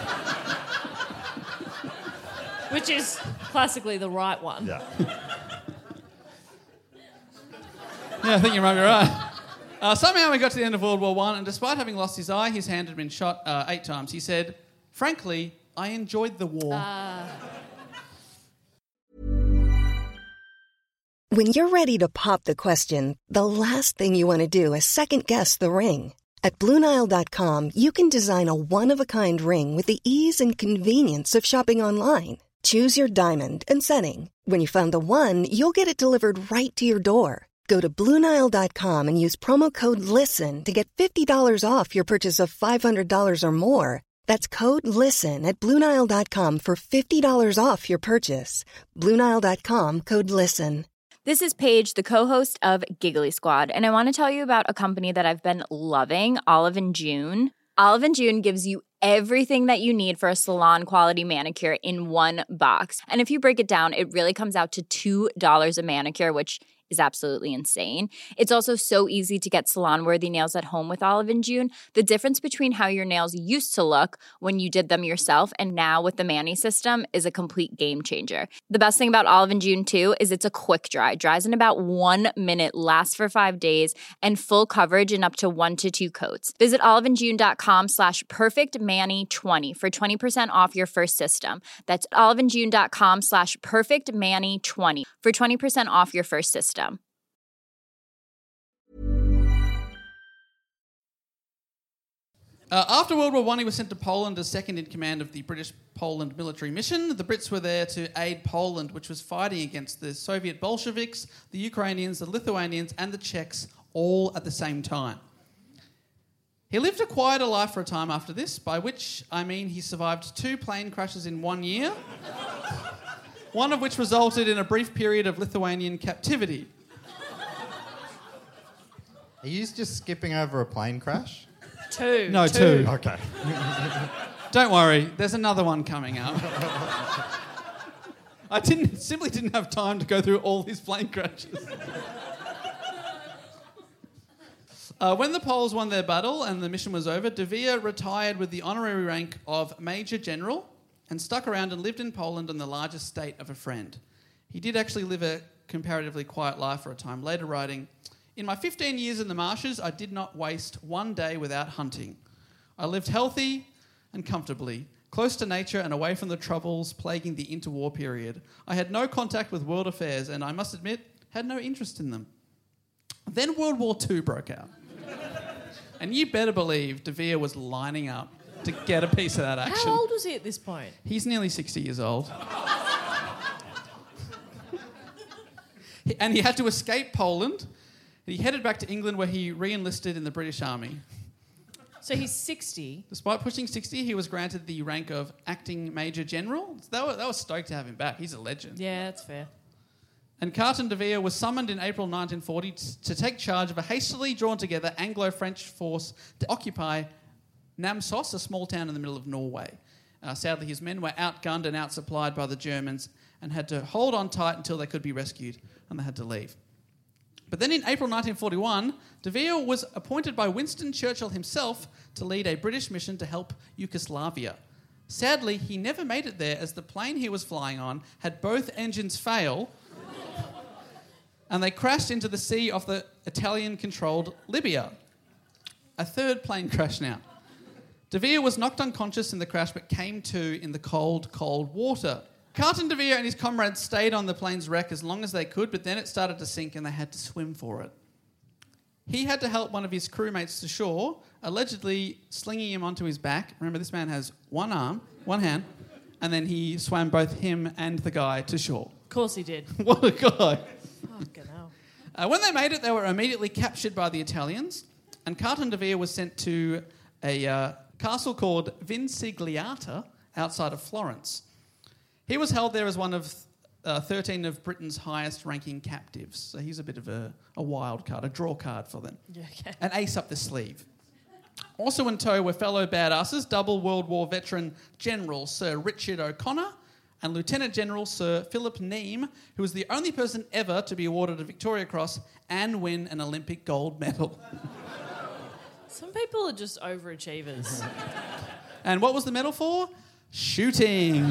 Which is classically the right one. Yeah. Yeah, I think you might be right. Uh, somehow he got to the end of World War One, and despite having lost his eye, his hand had been shot uh, eight times. He said, frankly, I enjoyed the war. When you're ready to pop the question, the last thing you want to do is second-guess the ring. At Blue Nile dot com, you can design a one-of-a-kind ring with the ease and convenience of shopping online. Choose your diamond and setting. When you find the one, you'll get it delivered right to your door. Go to Blue Nile dot com and use promo code LISTEN to get fifty dollars off your purchase of five hundred dollars or more. That's code LISTEN at Blue Nile dot com for fifty dollars off your purchase. Blue Nile dot com, code LISTEN. This is Paige, the co-host of Giggly Squad, and I want to tell you about a company that I've been loving, Olive and June. Olive and June gives you everything that you need for a salon-quality manicure in one box. And if you break it down, it really comes out to two dollars a manicure, which is absolutely insane. It's also so easy to get salon-worthy nails at home with Olive and June. The difference between how your nails used to look when you did them yourself and now with the Mani system is a complete game changer. The best thing about Olive and June, too, is it's a quick dry. Dries in about one minute, lasts for five days, and full coverage in up to one to two coats. Visit oliveandjune.com slash perfectmani20 for twenty percent off your first system. That's oliveandjune.com slash perfectmani20 for twenty percent off your first system. Uh, after World War One, he was sent to Poland as second in command of the British Poland military mission. The Brits were there to aid Poland, which was fighting against the Soviet Bolsheviks, the Ukrainians, the Lithuanians, and the Czechs all at the same time. He lived a quieter life for a time after this, by which I mean he survived two plane crashes in one year, one of which resulted in a brief period of Lithuanian captivity. Are you just skipping over a plane crash? Two. No, two. Okay. Don't worry, there's another one coming up. I didn't simply didn't have time to go through all his plane crashes. Uh, when the Poles won their battle and the mission was over, De Vere retired with the honorary rank of Major General and stuck around and lived in Poland on the large estate of a friend. He did actually live a comparatively quiet life for a time, later writing, "In my fifteen years in the marshes, I did not waste one day without hunting. I lived healthy and comfortably, close to nature and away from the troubles plaguing the interwar period. I had no contact with world affairs and, I must admit, had no interest in them." Then World War Two broke out. And you better believe De Vere was lining up to get a piece of that action. How old was he at this point? He's nearly sixty years old. And he had to escape Poland. He headed back to England where he re-enlisted in the British Army. So he's sixty. Despite pushing sixty, he was granted the rank of acting Major General. So they were, they were stoked to have him back. He's a legend. Yeah, that's fair. And Carton de Vere was summoned in April nineteen forty t- to take charge of a hastily drawn together Anglo-French force to occupy Namsos, a small town in the middle of Norway. Uh, sadly, his men were outgunned and outsupplied by the Germans and had to hold on tight until they could be rescued, and they had to leave. But then in April nineteen forty-one, de Vere was appointed by Winston Churchill himself to lead a British mission to help Yugoslavia. Sadly, he never made it there as the plane he was flying on had both engines fail and they crashed into the sea off the Italian-controlled Libya. A third plane crash now. De Vere was knocked unconscious in the crash but came to in the cold, cold water. Carton de Vere and his comrades stayed on the plane's wreck as long as they could, but then it started to sink and they had to swim for it. He had to help one of his crewmates to shore, allegedly slinging him onto his back. Remember, this man has one arm, one hand, and then he swam both him and the guy to shore. Of course he did. What a guy. Fucking hell. Uh, when they made it, they were immediately captured by the Italians, and Carton de Vere was sent to a uh, castle called Vincigliata outside of Florence. He was held there as one of uh, thirteen of Britain's highest-ranking captives, so he's a bit of a, a wild card, a draw card for them. Yeah, okay. An ace up the sleeve. Also in tow were fellow badasses, double World War veteran General Sir Richard O'Connor and Lieutenant General Sir Philip Neame, who was the only person ever to be awarded a Victoria Cross and win an Olympic gold medal. Some people are just overachievers. And what was the medal for? Shooting.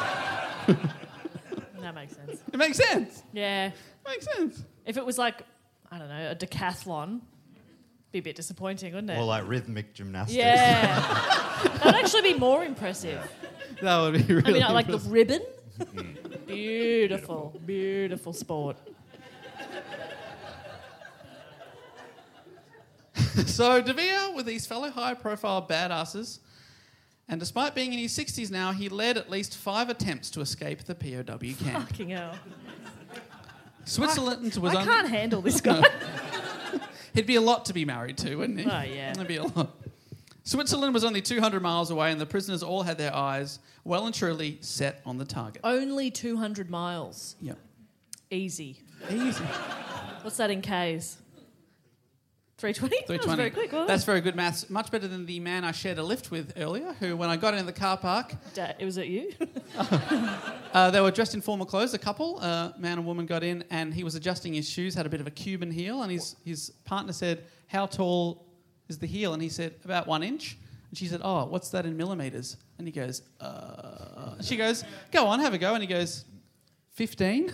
That makes sense. It makes sense. Yeah. Makes sense. If it was like, I don't know, a decathlon, be a bit disappointing, wouldn't it? Or like rhythmic gymnastics. Yeah. That'd actually be more impressive. That would be really I mean, I like the impressive. ribbon. Beautiful, beautiful sport. So De Vere, with these fellow high-profile badasses, and despite being in his sixties now, he led at least five attempts to escape the P O W camp. Fucking hell. Switzerland was I on... can't handle this guy. He'd be a lot to be married to, wouldn't he? Oh, yeah. It'd be a lot. Switzerland was only two hundred miles away, and the prisoners all had their eyes well and truly set on the target. Only two hundred miles. Yep. Easy. Easy. What's that in Ks? three twenty? three That was twenty. very quick, wasn't it? That's very good maths. Much better than the man I shared a lift with earlier, who, when I got in the car park, Da- was it you? uh, they were dressed in formal clothes, a couple, uh, man and woman got in, and he was adjusting his shoes, had a bit of a Cuban heel, and his, his partner said, "How tall is the heel?" And he said, "About one inch." And she said, "Oh, what's that in millimetres?" And he goes, uh... She goes, "Go on, have a go." And he goes, fifteen.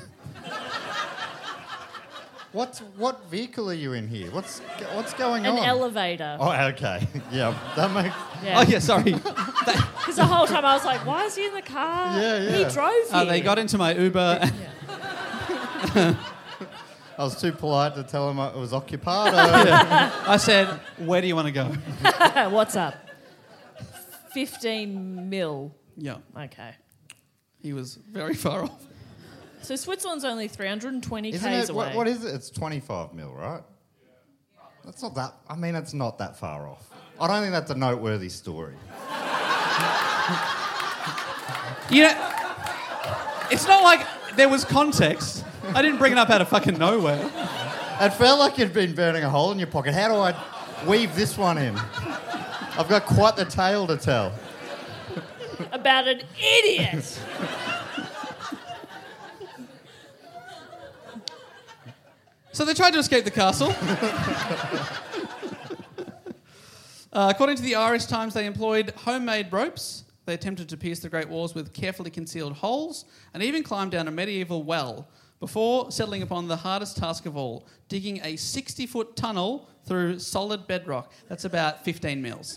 What's what vehicle are you in here? What's what's going An on? elevator. Oh, okay. Yeah, that makes. Yeah. Oh, yeah, sorry. Because the whole time I was like, why is he in the car? Yeah, yeah. He drove here. Uh, they got into my Uber. I was too polite to tell him it was occupied. I said, "Where do you want to go?" What's up? fifteen mil. Yeah, Okay. he was very far off. So Switzerland's only three hundred twenty Isn't k's it? away. What, what is it? It's twenty-five mil, right? That's not that. I mean, it's not that far off. I don't think that's a noteworthy story. You know, it's not like there was context. I didn't bring it up out of fucking nowhere. It felt like you'd been burning a hole in your pocket. How do I weave this one in? I've got quite the tale to tell. About an idiot. So they tried to escape the castle. uh, according to the Irish Times, they employed homemade ropes. They attempted to pierce the Great Walls with carefully concealed holes and even climbed down a medieval well before settling upon the hardest task of all, digging a sixty-foot tunnel through solid bedrock. That's about fifteen mils.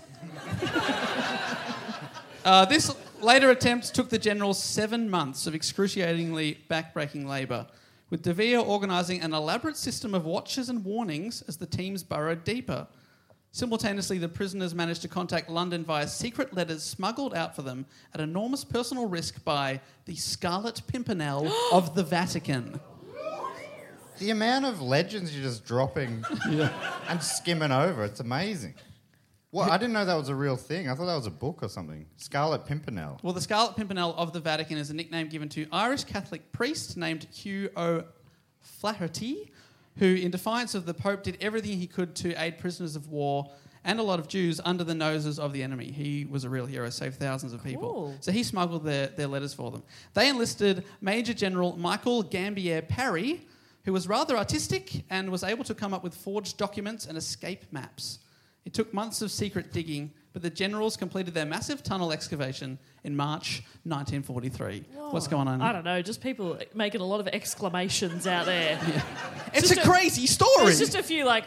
uh, this later attempt took the generals seven months of excruciatingly backbreaking labour, with De Vere organising an elaborate system of watches and warnings as the teams burrowed deeper. Simultaneously, the prisoners managed to contact London via secret letters smuggled out for them at enormous personal risk by the Scarlet Pimpernel of the Vatican. The amount of legends you're just dropping yeah. and skimming over, it's amazing. Well, I didn't know that was a real thing. I thought that was a book or something. Scarlet Pimpernel. Well, the Scarlet Pimpernel of the Vatican is a nickname given to Irish Catholic priest named Hugh O'Flaherty, who, in defiance of the Pope, did everything he could to aid prisoners of war and a lot of Jews under the noses of the enemy. He was a real hero, saved thousands of people. Cool. So he smuggled their, their letters for them. They enlisted Major General Michael Gambier Parry, who was rather artistic and was able to come up with forged documents and escape maps. It took months of secret digging, but the generals completed their massive tunnel excavation in March nineteen forty-three. Whoa. What's going on? I don't know, just people making a lot of exclamations out there. Yeah. It's, It's a, a- crazy story. There's just a few like...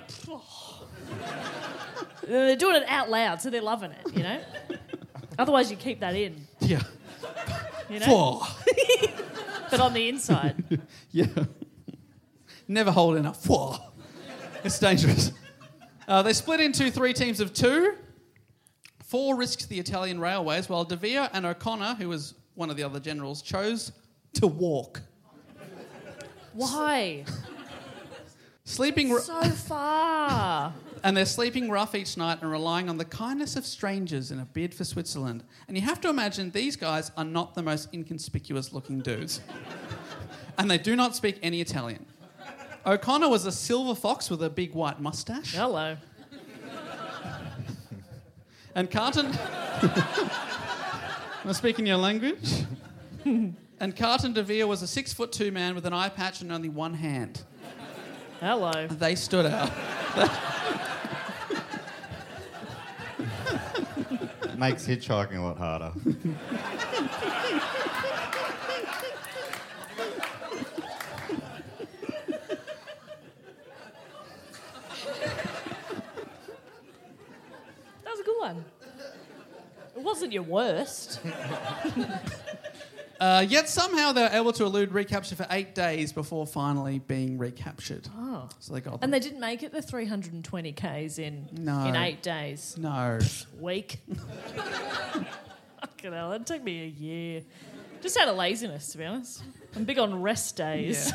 They're doing it out loud, so they're loving it, you know? Otherwise you keep that in, yeah. you know? Four. But on the inside. Yeah. Never hold enough. Four. It's dangerous. Uh, they split into three teams of two. Four risked the Italian railways, while De Vere and O'Connor, who was one of the other generals, chose to walk. Why? Sleeping r- So far. and they're sleeping rough each night and relying on the kindness of strangers in a bid for Switzerland. And you have to imagine these guys are not the most inconspicuous looking dudes. And they do not speak any Italian. O'Connor was a silver fox with a big white moustache. Hello. And Carton... Am I speaking your language? And Carton De Vere was a six foot two man with an eye patch and only one hand. Hello. They stood out. Makes hitchhiking a lot harder. That was a good one. It wasn't your worst. Uh, yet somehow they were able to elude recapture for eight days before finally being recaptured. Oh. So they got them. And they didn't make it the three hundred twenty kays in, No. in eight days. No. Week. Fucking hell, it'd take me a year. Just out of laziness, to be honest. I'm big on rest days.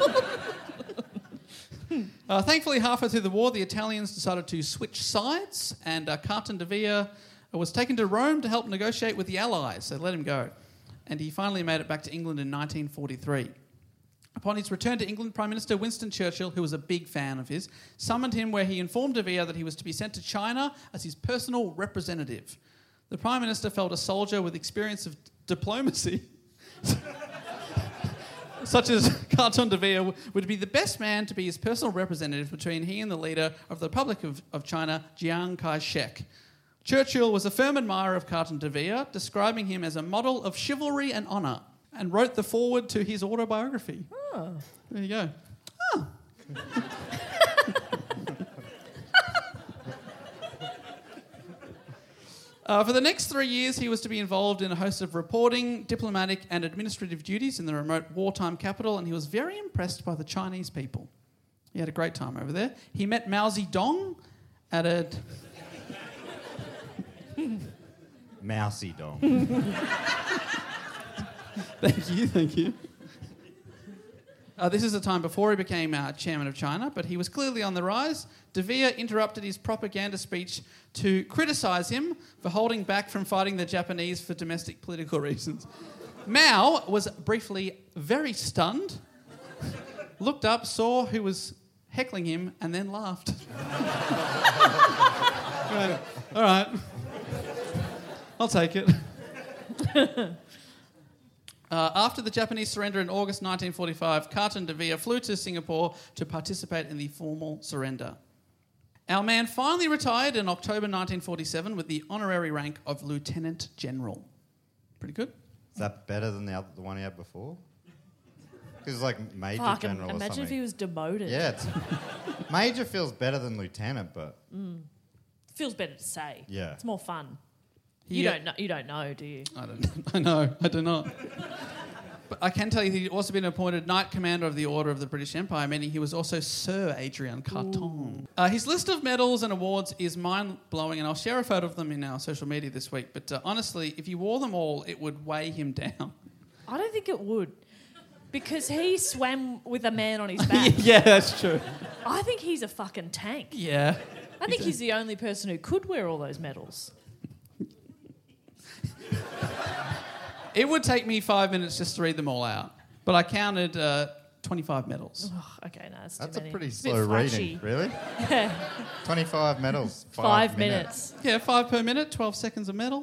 Yeah. uh, thankfully, halfway through the war, the Italians decided to switch sides, and uh, Carton de Vere was taken to Rome to help negotiate with the Allies. They let him go. And he finally made it back to England in nineteen forty-three. Upon his return to England, Prime Minister Winston Churchill, who was a big fan of his, summoned him where he informed De Vere that he was to be sent to China as his personal representative. The Prime Minister felt a soldier with experience of diplomacy, such as Carton de Vere, would be the best man to be his personal representative between he and the leader of the Republic of, of China, Chiang Kai-shek. Churchill was a firm admirer of Carton de Vere, describing him as a model of chivalry and honour, and wrote the foreword to his autobiography. Oh. There you go. Oh. uh, for the next three years, he was to be involved in a host of reporting, diplomatic and administrative duties in the remote wartime capital, and he was very impressed by the Chinese people. He had a great time over there. He met Mao Zedong at a... Mousy dong. Thank you, thank you. Uh, this is the time before he became uh, chairman of China, but he was clearly on the rise. De Vere interrupted his propaganda speech to criticise him for holding back from fighting the Japanese for domestic political reasons. Mao was briefly very stunned, looked up, saw who was heckling him, and then laughed. Right. All right. I'll take it. Uh, after the Japanese surrender in August nineteen forty-five, Carton de Villa flew to Singapore to participate in the formal surrender. Our man finally retired in October nineteen forty-seven with the honorary rank of Lieutenant General. Pretty good. Is that better than the other, the one he had before? Because it's like Major Fuck, General or imagine something. if he was demoted. Yeah, it's, Major feels better than Lieutenant, but Feels better to say. Yeah. It's more fun. You Yeah. don't know. You don't know, do you? I don't. I know. I do not. But I can tell you, he's also been appointed Knight Commander of the Order of the British Empire, meaning he was also Sir Adrian Carton. Uh, his list of medals and awards is mind-blowing, and I'll share a photo of them in our social media this week. But uh, honestly, if you wore them all, it would weigh him down. I don't think it would. Because he swam with a man on his back. Yeah, that's true. I think he's a fucking tank. Yeah. I think he's the only person who could wear all those medals. It would take me five minutes just to read them all out. But I counted uh, twenty-five medals. Oh, okay, no, that's too that's a many. pretty It's a bit slow flashy. reading. Really? Yeah. twenty-five medals. Five, Five minutes. minutes. Yeah, five per minute, twelve seconds a medal.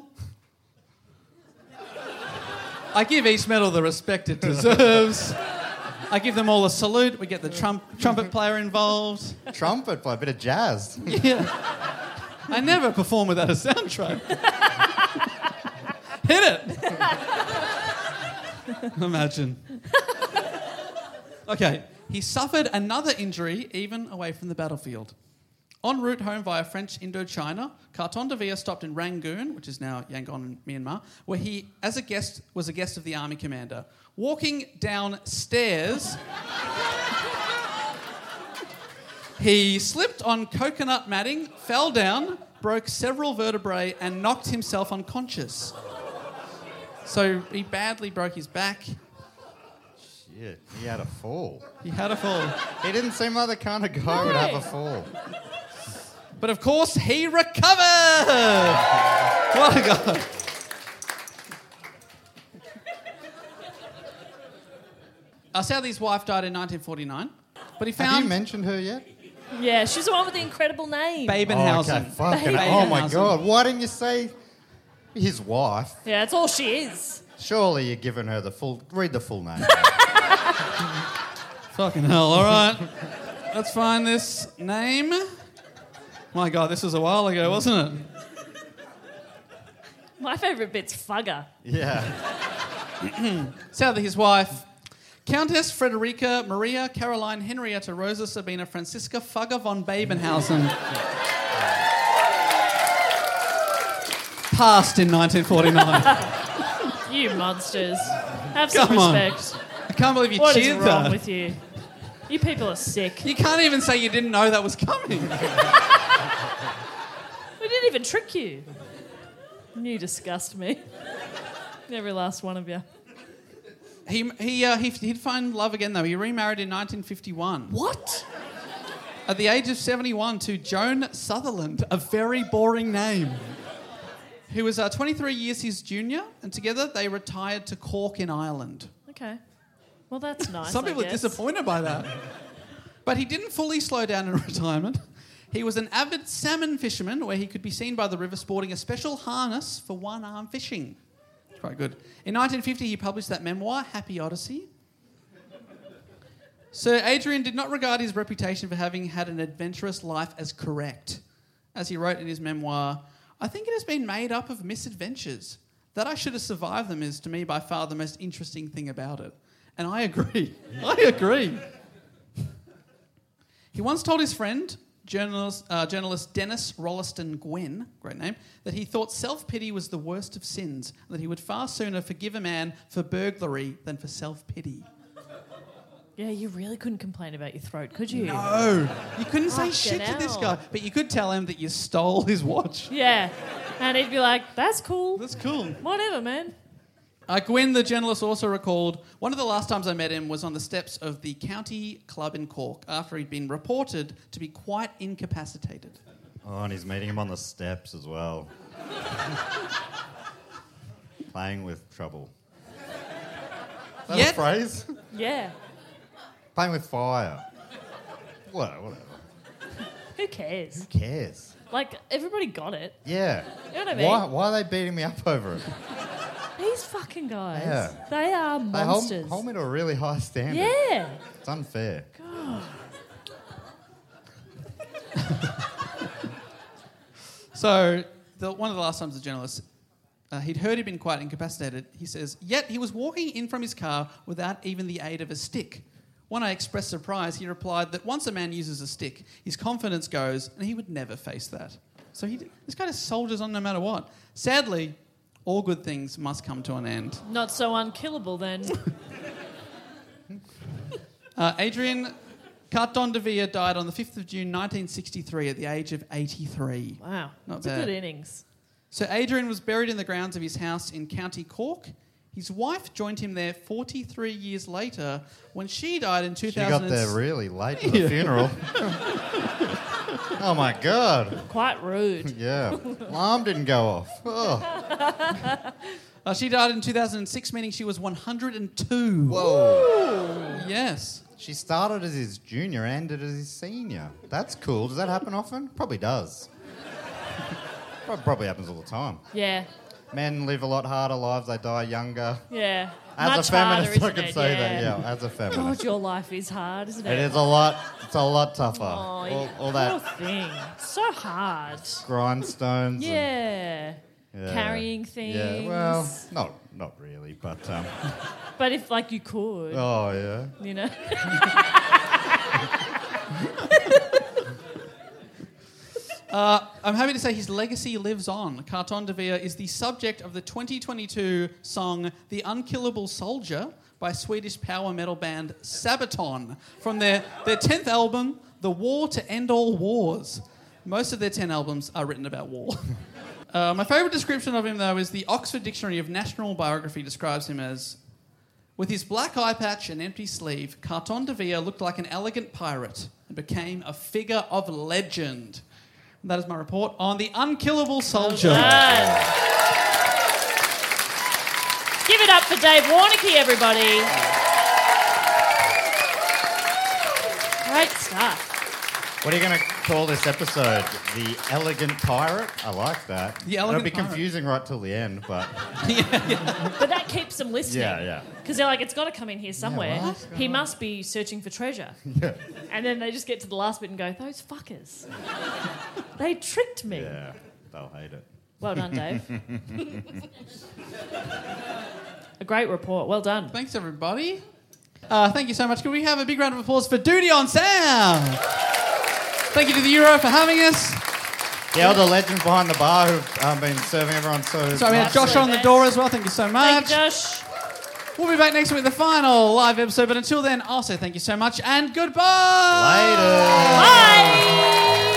I give each medal the respect it deserves. I give them all a salute. We get the trump, trumpet player involved. Trumpet by a bit of jazz. Yeah. I never perform without a soundtrack. Hit it. Imagine. Okay, he suffered another injury even away from the battlefield. En route home via French Indochina, Carton de Villa stopped in Rangoon, which is now Yangon in Myanmar, where he, as a guest, was a guest of the army commander. Walking downstairs, he slipped on coconut matting, fell down, broke several vertebrae, and knocked himself unconscious. So he badly broke his back. Shit, he had a fall. He had a fall. He didn't seem like the kind of guy who would have a fall. But of course, he recovered! What a guy. Uh, Southey's wife died in nineteen forty-nine, but he Have found you mentioned her yet? Yeah, she's the one with the incredible name. Babenhausen. Oh, okay. Fucking, Babenhausen. oh my God. Why didn't you say his wife? Yeah, that's all she is. Surely you're giving her the full... Read the full name. Fucking hell, all right. Let's find this name. My God, this was a while ago, wasn't it? My favourite bit's Fugger. Yeah. Southey, his wife, Countess Frederica Maria Caroline Henrietta Rosa Sabina Francisca Fugger von Babenhausen. Passed in nineteen forty-nine. You monsters. Have some Come on. respect. I can't believe you What is cheered wrong that. with you? You people are sick. You can't even say you didn't know that was coming. We didn't even trick you. You disgust me. Every last one of you. He he uh, he he'd find love again though. He remarried in nineteen fifty-one. What? At the age of seventy-one to Joan Sutherland, a very boring name. Who was uh, twenty-three years his junior, and together they retired to Cork in Ireland. Okay. Well, that's nice. Some I people are guess. disappointed by that. But he didn't fully slow down in retirement. He was an avid salmon fisherman where he could be seen by the river sporting a special harness for one-arm fishing. It's quite good. In nineteen fifty, he published that memoir, Happy Odyssey. Sir Adrian did not regard his reputation for having had an adventurous life as correct. As he wrote in his memoir, I think it has been made up of misadventures. That I should have survived them is, to me, by far the most interesting thing about it. And I agree. I agree. He once told his friend, journalist, uh, journalist Dennis Rolleston Gwynn, great name, that he thought self-pity was the worst of sins, and that he would far sooner forgive a man for burglary than for self-pity. Yeah, you really couldn't complain about your throat, could you? No. You couldn't say Fucking shit to this hell. guy, but you could tell him that you stole his watch. Yeah. And he'd be like, that's cool. That's cool. Whatever, man. Uh, Gwyn, the journalist, also recalled, one of the last times I met him was on the steps of the county club in Cork after he'd been reported to be quite incapacitated. Oh, and he's meeting him on the steps as well. Playing with trouble. Is that Yet- a phrase? Yeah. Playing with fire. What? Whatever. Who cares? Who cares? Like, everybody got it. Yeah. You know what I mean? Why, why are they beating me up over it? These fucking guys. Yeah. They are They hold, monsters. hold me to a really high standard. Yeah. It's unfair. So, the, one of the last times the journalist, uh, he'd heard he'd been quite incapacitated. He says, yet he was walking in from his car without even the aid of a stick. When I expressed surprise, he replied that once a man uses a stick, his confidence goes, and he would never face that. So he, this guy just soldiers on no matter what. Sadly, all good things must come to an end. Not so unkillable then. Uh, Adrian Carton de Villa died on the fifth of June nineteen sixty-three at the age of eighty-three. Wow. Not That's bad. a good innings. So Adrian was buried in the grounds of his house in County Cork. His wife joined him there forty-three years later when she died in two She thousand. got there really late for the funeral. Oh, my God. Quite rude. Yeah. Alarm didn't go off. Oh. Uh, she died in two thousand six, meaning she was one hundred two. Whoa. Yes. She started as his junior and ended as his senior. That's cool. Does that happen often? Probably does. Prob- Probably happens all the time. Yeah. Men live a lot harder lives. They die younger. Yeah. As Much a feminist, harder, I isn't can it? say yeah. that. Yeah, as a feminist. God, your life is hard, isn't it? It is a lot. It's a lot tougher. Oh, all, yeah. all Poor that thing. So hard. grindstones. and- Yeah. yeah. Carrying things. Yeah. Well, not not really, but um. But if, like, you could, Oh yeah. you know. Uh, I'm happy to say his legacy lives on. Carton de Villa is the subject of the twenty twenty-two song The Unkillable Soldier by Swedish power metal band Sabaton from their, their tenth album, The War to End All Wars. Most of their ten albums are written about war. uh, my favourite description of him, though, is the Oxford Dictionary of National Biography describes him as, with his black eye patch and empty sleeve, Carton de Villa looked like an elegant pirate and became a figure of legend. And that is my report on The Unkillable Soldier. Done. Give it up for Dave Warnicky, everybody. Great stuff. What are you going to call this episode? The Elegant Pirate? I like that. The Elegant It'll be Pirate. confusing right till the end, but But that keeps them listening. yeah, yeah. Because they're like, it's got to come in here somewhere. what? He must be searching for treasure. Yeah. And then they just get to the last bit and go, those fuckers. They tricked me. Yeah, they'll hate it. Well done, Dave. A great report. Well done. Thanks, everybody. Uh, thank you so much. Can we have a big round of applause for Duty on Sound? Thank you to the Euro for having us. Yeah, all the legends behind the bar who've um, been serving everyone so... So we had Josh on the door as well. Thank you so much. Thank you, Josh. We'll be back next week with the final live episode. But until then, I'll say thank you so much and goodbye. Later. Bye.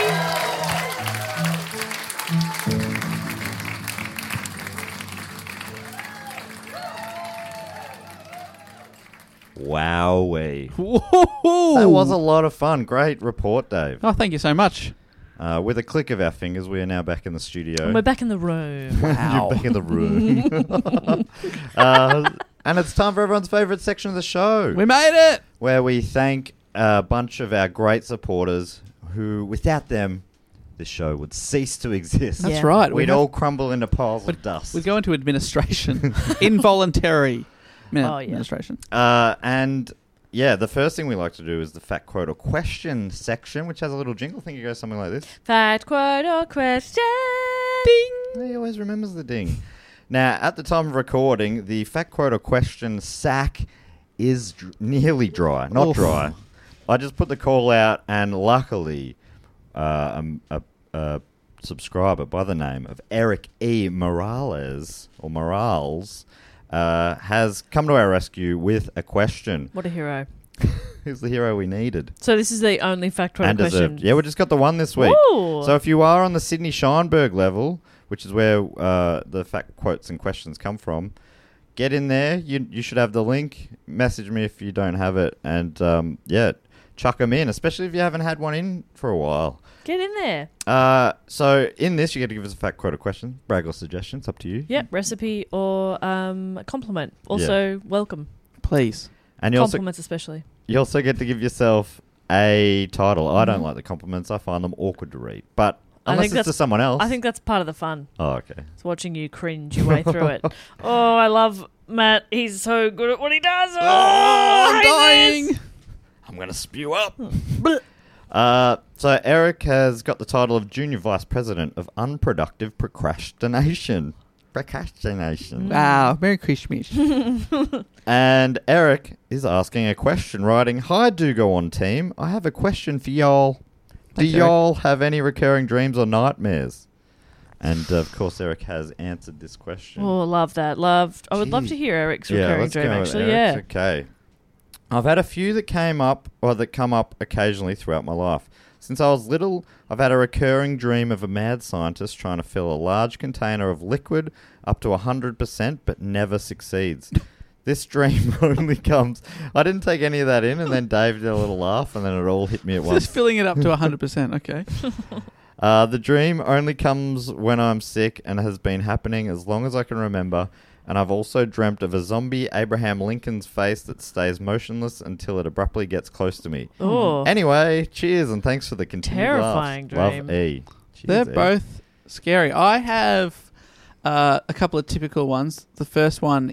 Wowee. Whoa. That was a lot of fun. Great report, Dave. Oh, thank you so much. Uh, with a click of our fingers, we are now back in the studio. And we're back in the room. You're back in the room. uh, and it's time for everyone's favourite section of the show, We made it. where we thank a bunch of our great supporters who, without them, this show would cease to exist. That's Yeah. right. We'd We'd, have- all crumble into piles of dust. we'd go into administration. Involuntary min- Oh, yeah. administration. Uh, and yeah, the first thing we like to do is the fact, quote, or question section, which has a little jingle. I think it goes something like this. Fact, quote, or question. Ding. He always remembers the ding. Now, at the time of recording, the fact, quote, or question sack is dr- nearly dry. Not Oof. dry. I just put the call out, and luckily, uh, um, a, a subscriber by the name of Eric E. Morales, or Morales, uh, has come to our rescue with a question. What a hero. Who's the hero we needed? So this is the only fact, quote, or And question. deserved. Yeah, we just got the one this week. Ooh. So if you are on the Sydney Scheinberg level, which is where uh, the fact quotes and questions come from, get in there. You you should have the link. Message me if you don't have it. And um, yeah, chuck them in, especially if you haven't had one in for a while. Get in there. Uh, so in this, you get to give us a fact, quote, or question. Brag or suggestion. It's up to you. Yep, recipe or um, compliment. Also, welcome. Please. And you also, Compliments especially. you also get to give yourself a title. I Mm-hmm. don't like the compliments. I find them awkward to read. But I Unless think it's to that's someone else. I think that's part of the fun. Oh, okay. It's watching you cringe your way through it. Oh, I love Matt. He's so good at what he does. Oh, I'm I hate dying. this. I'm going to spew up. uh, so Eric has got the title of Junior Vice President of Unproductive Procrastination. Procrastination. Wow. Merry Christmas. And Eric is asking a question, writing, "Hi, Do Go On team. I have a question for y'all. Do Thanks, Eric. y'all have any recurring dreams or nightmares?" And, uh, of course, Eric has answered this question. Oh, love that. Love. I would love Gee. to hear Eric's Yeah, recurring let's dream, go with actually. Eric's. Yeah. Okay. I've had a few that came up, or that come up occasionally throughout my life. Since I was little, I've had a recurring dream of a mad scientist trying to fill a large container of liquid up to one hundred percent, but never succeeds. This dream only comes... I didn't take any of that in, and then Dave did a little laugh, and then it all hit me at once. Just filling it up to one hundred percent. Okay. Uh, the dream only comes when I'm sick and has been happening as long as I can remember. And I've also dreamt of a zombie Abraham Lincoln's face that stays motionless until it abruptly gets close to me. Oh. Anyway, cheers and thanks for the continued Terrifying laughs. dream. Love E. Cheers, They're E. both scary. I have uh, a couple of typical ones. The first one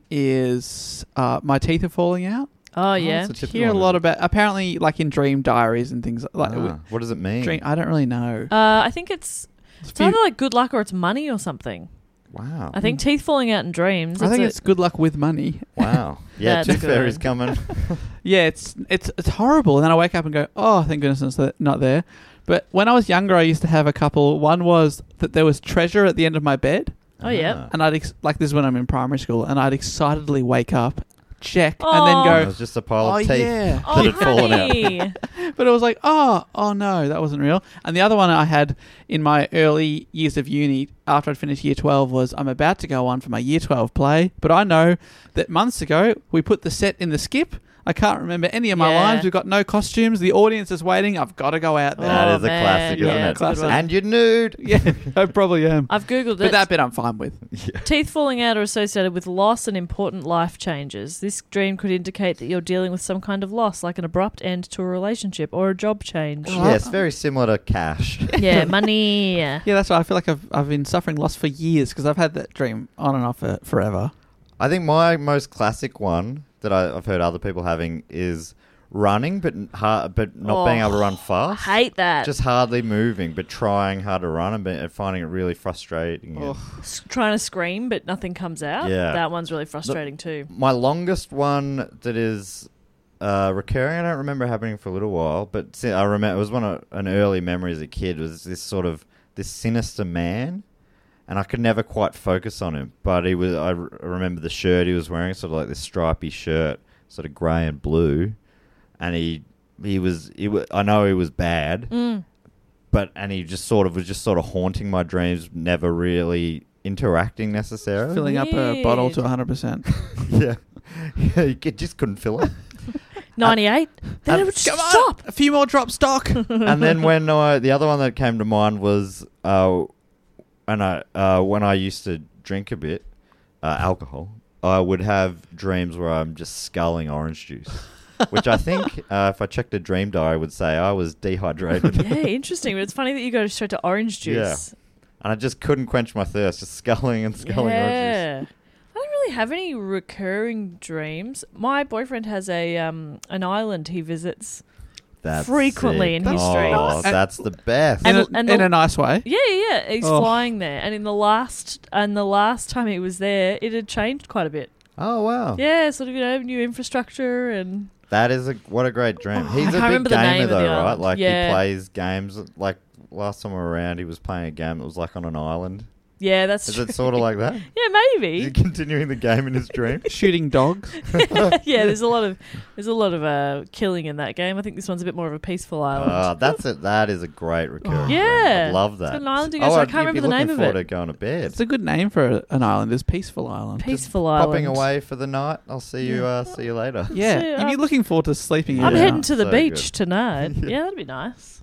is uh, my teeth are falling out. Oh, yeah. that's a typical Hear a one, lot isn't about apparently like in dream diaries and things like Ah, what does it mean? dream. I don't really know. Uh, I think it's, It's it's few- either like good luck or it's money or something. Wow. I think teeth falling out in dreams. I think a- it's good luck with money. Wow. Yeah, That's Tooth Fairy's good. coming. Yeah, it's it's it's horrible. And then I wake up and go, oh, thank goodness it's th- not there. But when I was younger, I used to have a couple. One was that there was treasure at the end of my bed, Oh, yeah. and I'd ex- like this is when I'm in primary school, and I'd excitedly wake up, check, Oh. and It then was just a pile Oh, of teeth yeah. that Oh, had fallen out. honey. go. But it was like, oh, oh no, that wasn't real. And the other one I had in my early years of uni, after I'd finished year twelve, was I'm about to go on for my year twelve play, but I know that months ago we put the set in the skip. I can't remember any of my Yeah. lines. We've got no costumes. The audience is waiting. I've got to go out there. That Oh, is a man. classic, isn't Yeah, it? it's a good one. And you're nude. Yeah, I probably am. I've Googled But it. that bit I'm fine with. Teeth falling out are associated with loss and important life changes. This dream could indicate that you're dealing with some kind of loss, like an abrupt end to a relationship or a job change. Yeah, it's very similar to cash. Yeah, money. Yeah, that's why I feel like I've I've been suffering loss for years because I've had that dream on and off for forever. I think my most classic one that I, I've heard other people having is running, but hard, but not Oh, being able to run I fast. hate that. Just hardly moving, but trying hard to run and, be, and finding it really frustrating. Oh. S- trying to scream, but nothing comes out. Yeah. That one's really frustrating too. My longest one that is uh, recurring, I don't remember happening for a little while, but si- I remember it was one of an early memory as a kid. Was this sort of this sinister man, and I could never quite focus on him. But he was. I r- remember the shirt he was wearing, sort of like this stripy shirt, sort of grey and blue, and he he was. He wa I know he was bad, Mm. but and he just sort of was just sort of haunting my dreams, never really interacting necessarily. Filling up a bottle to Weird. one hundred percent. Yeah, yeah, you could- just couldn't fill it. ninety-eight? Then and- it would Come stop. on, a few more drop stock. And then when I, the other one that came to mind was, uh, and I, uh, when I used to drink a bit, uh, alcohol, I would have dreams where I'm just sculling orange juice, which I think, uh, if I checked a dream diary, would say I was dehydrated. Yeah, interesting. But it's funny that you go straight to orange juice. And I just couldn't quench my thirst, just sculling and sculling orange Yeah. I don't really have any recurring dreams. My boyfriend has a um an island he visits. juice. That's Frequently sick. in his oh, dreams. that's the best. in And- a, and in the- a nice way. Yeah, yeah, yeah. He's Oh. flying there, and in the last and the last time he was there, it had changed quite a bit. Oh, wow. Yeah, sort of you know new infrastructure and That is a what a great dream. Oh, He's I a can't big remember the name gamer of the though, right? island. Like Yeah. he plays games. Like last time we were around, he was playing a game that was like on an island. yeah, that's Is true. it sort of like that? Yeah, Is he maybe. continuing the game in his dream? Shooting dogs. Yeah, there's a lot of there's a lot of uh, killing in that game. I think this one's a bit more of a peaceful island. Uh, that's it. That is a great recurring. dream. Yeah. I love It's that. got an island to go oh, to. I I'd- can't you'd be remember the name looking of forward it. to going to bed. It's a good name for an island. Is Peaceful Island. Peaceful Popping island. away for the night. I'll see you. Uh, see you later. Yeah, See, and I'm- you're looking forward to sleeping. I'm in Yeah. heading to the So beach good. tonight. Yeah, that'd be nice.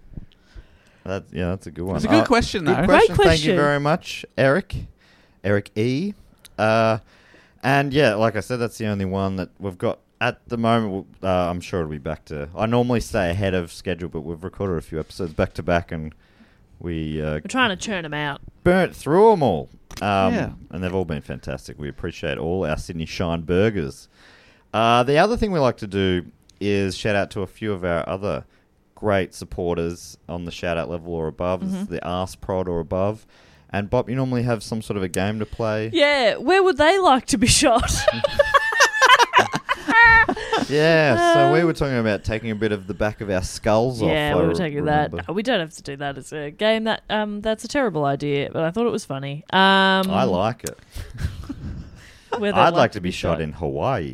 That, yeah, that's a good one. It's a good Uh, question, Good though. Great question. Thank you question. very much, Eric. Eric E. Uh, and yeah, like I said, that's the only one that we've got at the moment. Uh, I'm sure it'll be back to. I normally stay ahead of schedule, but we've recorded a few episodes back to back, and We uh, We're trying to churn them out. burnt through them all. Um, Yeah. And they've all been fantastic. We appreciate all our Sydney Shine burgers. Uh, the other thing we like to do is shout out to a few of our other great supporters on the shout out level or above. This is the Arse Prod or above. And Bob, you normally have some sort of a game to play. Yeah, where would they like to be shot? Yeah, so we were talking about taking a bit of the back of our skulls off. yeah, I we were taking that. remember. No, we don't have to do that as a game. That um, that's a terrible idea, but I thought it was funny. Um, I like it. where they'd I'd like to be shot in Hawaii.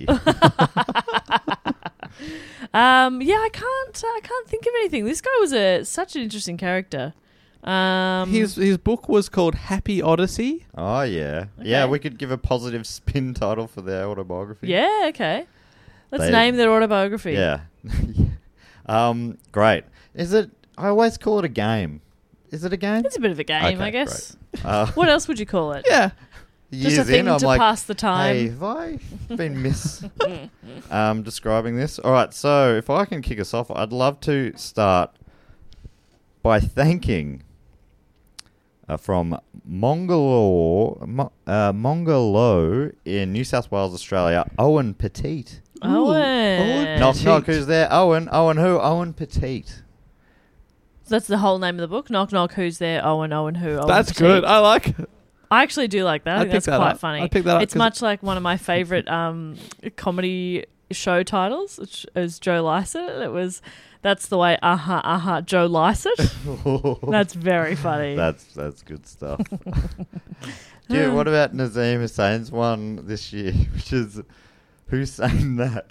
Um, yeah, I can't. I can't think of anything. This guy was a such an interesting character. Um, His his book was called Happy Odyssey. Oh, yeah. Yeah, Okay. we could give a positive spin title for their autobiography. yeah, okay. Let's They- name their autobiography. Yeah. um, great. Is it... I always call it a game. Is it a game? It's a bit of a game, Okay, I guess. Uh, What else would you call it? Yeah. Just a years thing in, I'm to like, pass the time. hey, have I been mis... um, describing this? All right, so if I can kick us off, I'd love to start by thanking... Uh, from Mongolo, Mo- uh, Mongolo in New South Wales, Australia, Owen Petite. Owen. Knock, Petite. knock, who's there? Owen. Owen who? Owen Petite. That's the whole name of the book. Knock, knock. Who's there? Owen, Owen, who? Owen That's Petite. good. I like it. I actually do like that. I I'd think pick that's that quite up. funny. I'd pick that up It's 'cause- much like one of my favourite um, comedy show titles, which is Joe Lycett. It was, that's the way, uh-huh, uh-huh, Joe Lycett. That's very funny. That's that's good stuff. Dude, what about Nazim Hussein's one this year, which is who's saying that?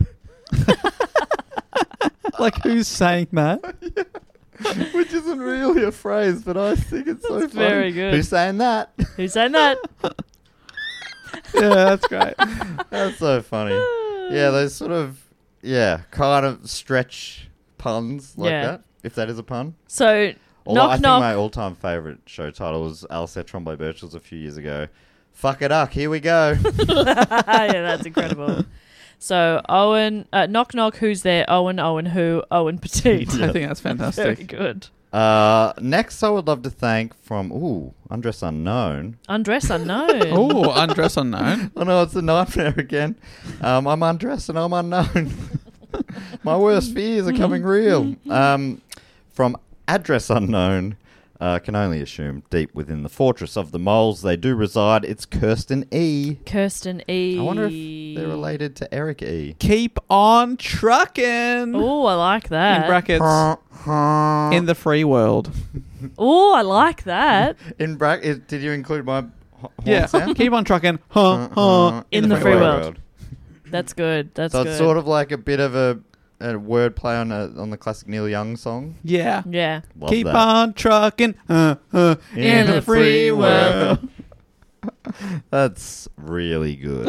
Like, who's saying that? Which isn't really a phrase, but I think it's so That's funny. very good. Who's saying that? Who's saying that? Yeah, that's great. That's so funny. Yeah, those sort of yeah, kind of stretch puns like Yeah. that. If that is a pun. So, Although knock, I think knock. my all-time favourite show title was Alistair Trombley Birchall's a few years ago. Fuck it up, here we go. yeah, that's incredible. So, Owen, uh, knock, knock, who's there? Owen, Owen, who? Owen Petite. I think that's Very fantastic. good. Uh, next, I would love to thank from ooh, Undress Unknown. Undress Unknown. Oh, Undress Unknown. Oh no, it's a nightmare again. Um, I'm undressed and I'm unknown. My worst fears are coming real. Um, from Address Unknown, uh, can only assume deep within the fortress of the moles they do reside. It's Kirsten E. Kirsten E. I wonder if they're related to Eric E. Keep on trucking. Oh, I like that. In brackets, in the free world. Oh, I like that. In bracket, did you include my h- horn Yeah, sound? keep on trucking. Huh, huh. In the free world. That's good. That's So good. it's sort of like a bit of a, a word play on a, on the classic Neil Young song. Yeah. Yeah. Love Keep that. on trucking. Uh, uh, in, the free world. That's really good.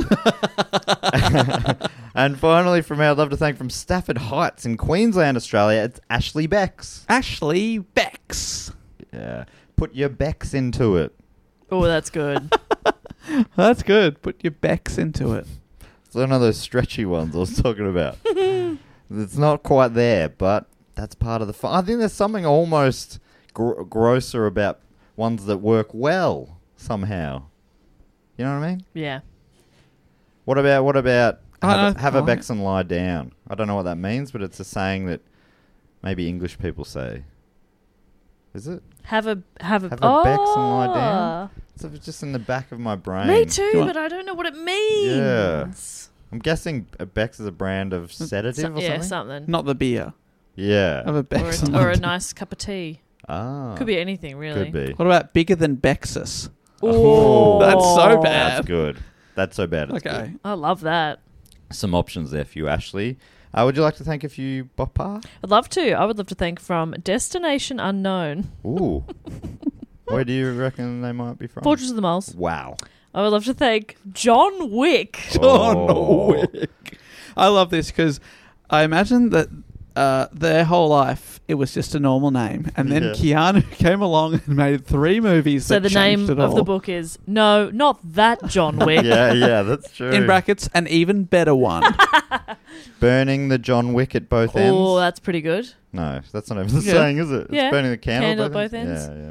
And finally, from our love to thank from Stafford Heights in Queensland, Australia, it's Ashley Becks. Ashley Becks. Yeah. Put your Becks into it. Oh, that's good. That's good. Put your Becks into it. It's one of those stretchy ones I was talking about. It's not quite there, but that's part of the fun. I think there's something almost gr- grosser about ones that work well somehow. You know what I mean? Yeah. What about what about I have, a, don't- have a I- Becks and lie down? I don't know what that means, but it's a saying that maybe English people say. Is it? Have a have a Have a oh. Becks and lie down? So it's just in the back of my brain. Me too, You want- but I don't know what it means. I'm guessing a Becks is a brand of sedative So- or yeah, something. something. Not the beer. Yeah. Have a Or Becks. a, and or a lie- nice cup of tea. Ah. Could be anything, really. Could be. What about bigger than Bexus? Oh, That's so bad. That's good. That's so bad. It's Okay. good. I love that. Some options there for you, Ashley. Uh, would you like to thank a few Boppa? I'd love to. I would love to thank from Destination Unknown, Ooh. Where do you reckon they might be from? Fortress of the Moles. Wow. I would love to thank John Wick. Oh. Wick. I love this because I imagine that uh, their whole life it was just a normal name, and then Yeah. Keanu came along and made three movies. So that the name changed it of all. the book is No, Not That John Wick. Yeah, yeah, that's true. in brackets, an even better one. Burning the John Wick at both ends. Oh, that's pretty good. No, that's not even the Yeah. saying, is it? It's Yeah. burning the candle, Candle at at both ends. Yeah, yeah.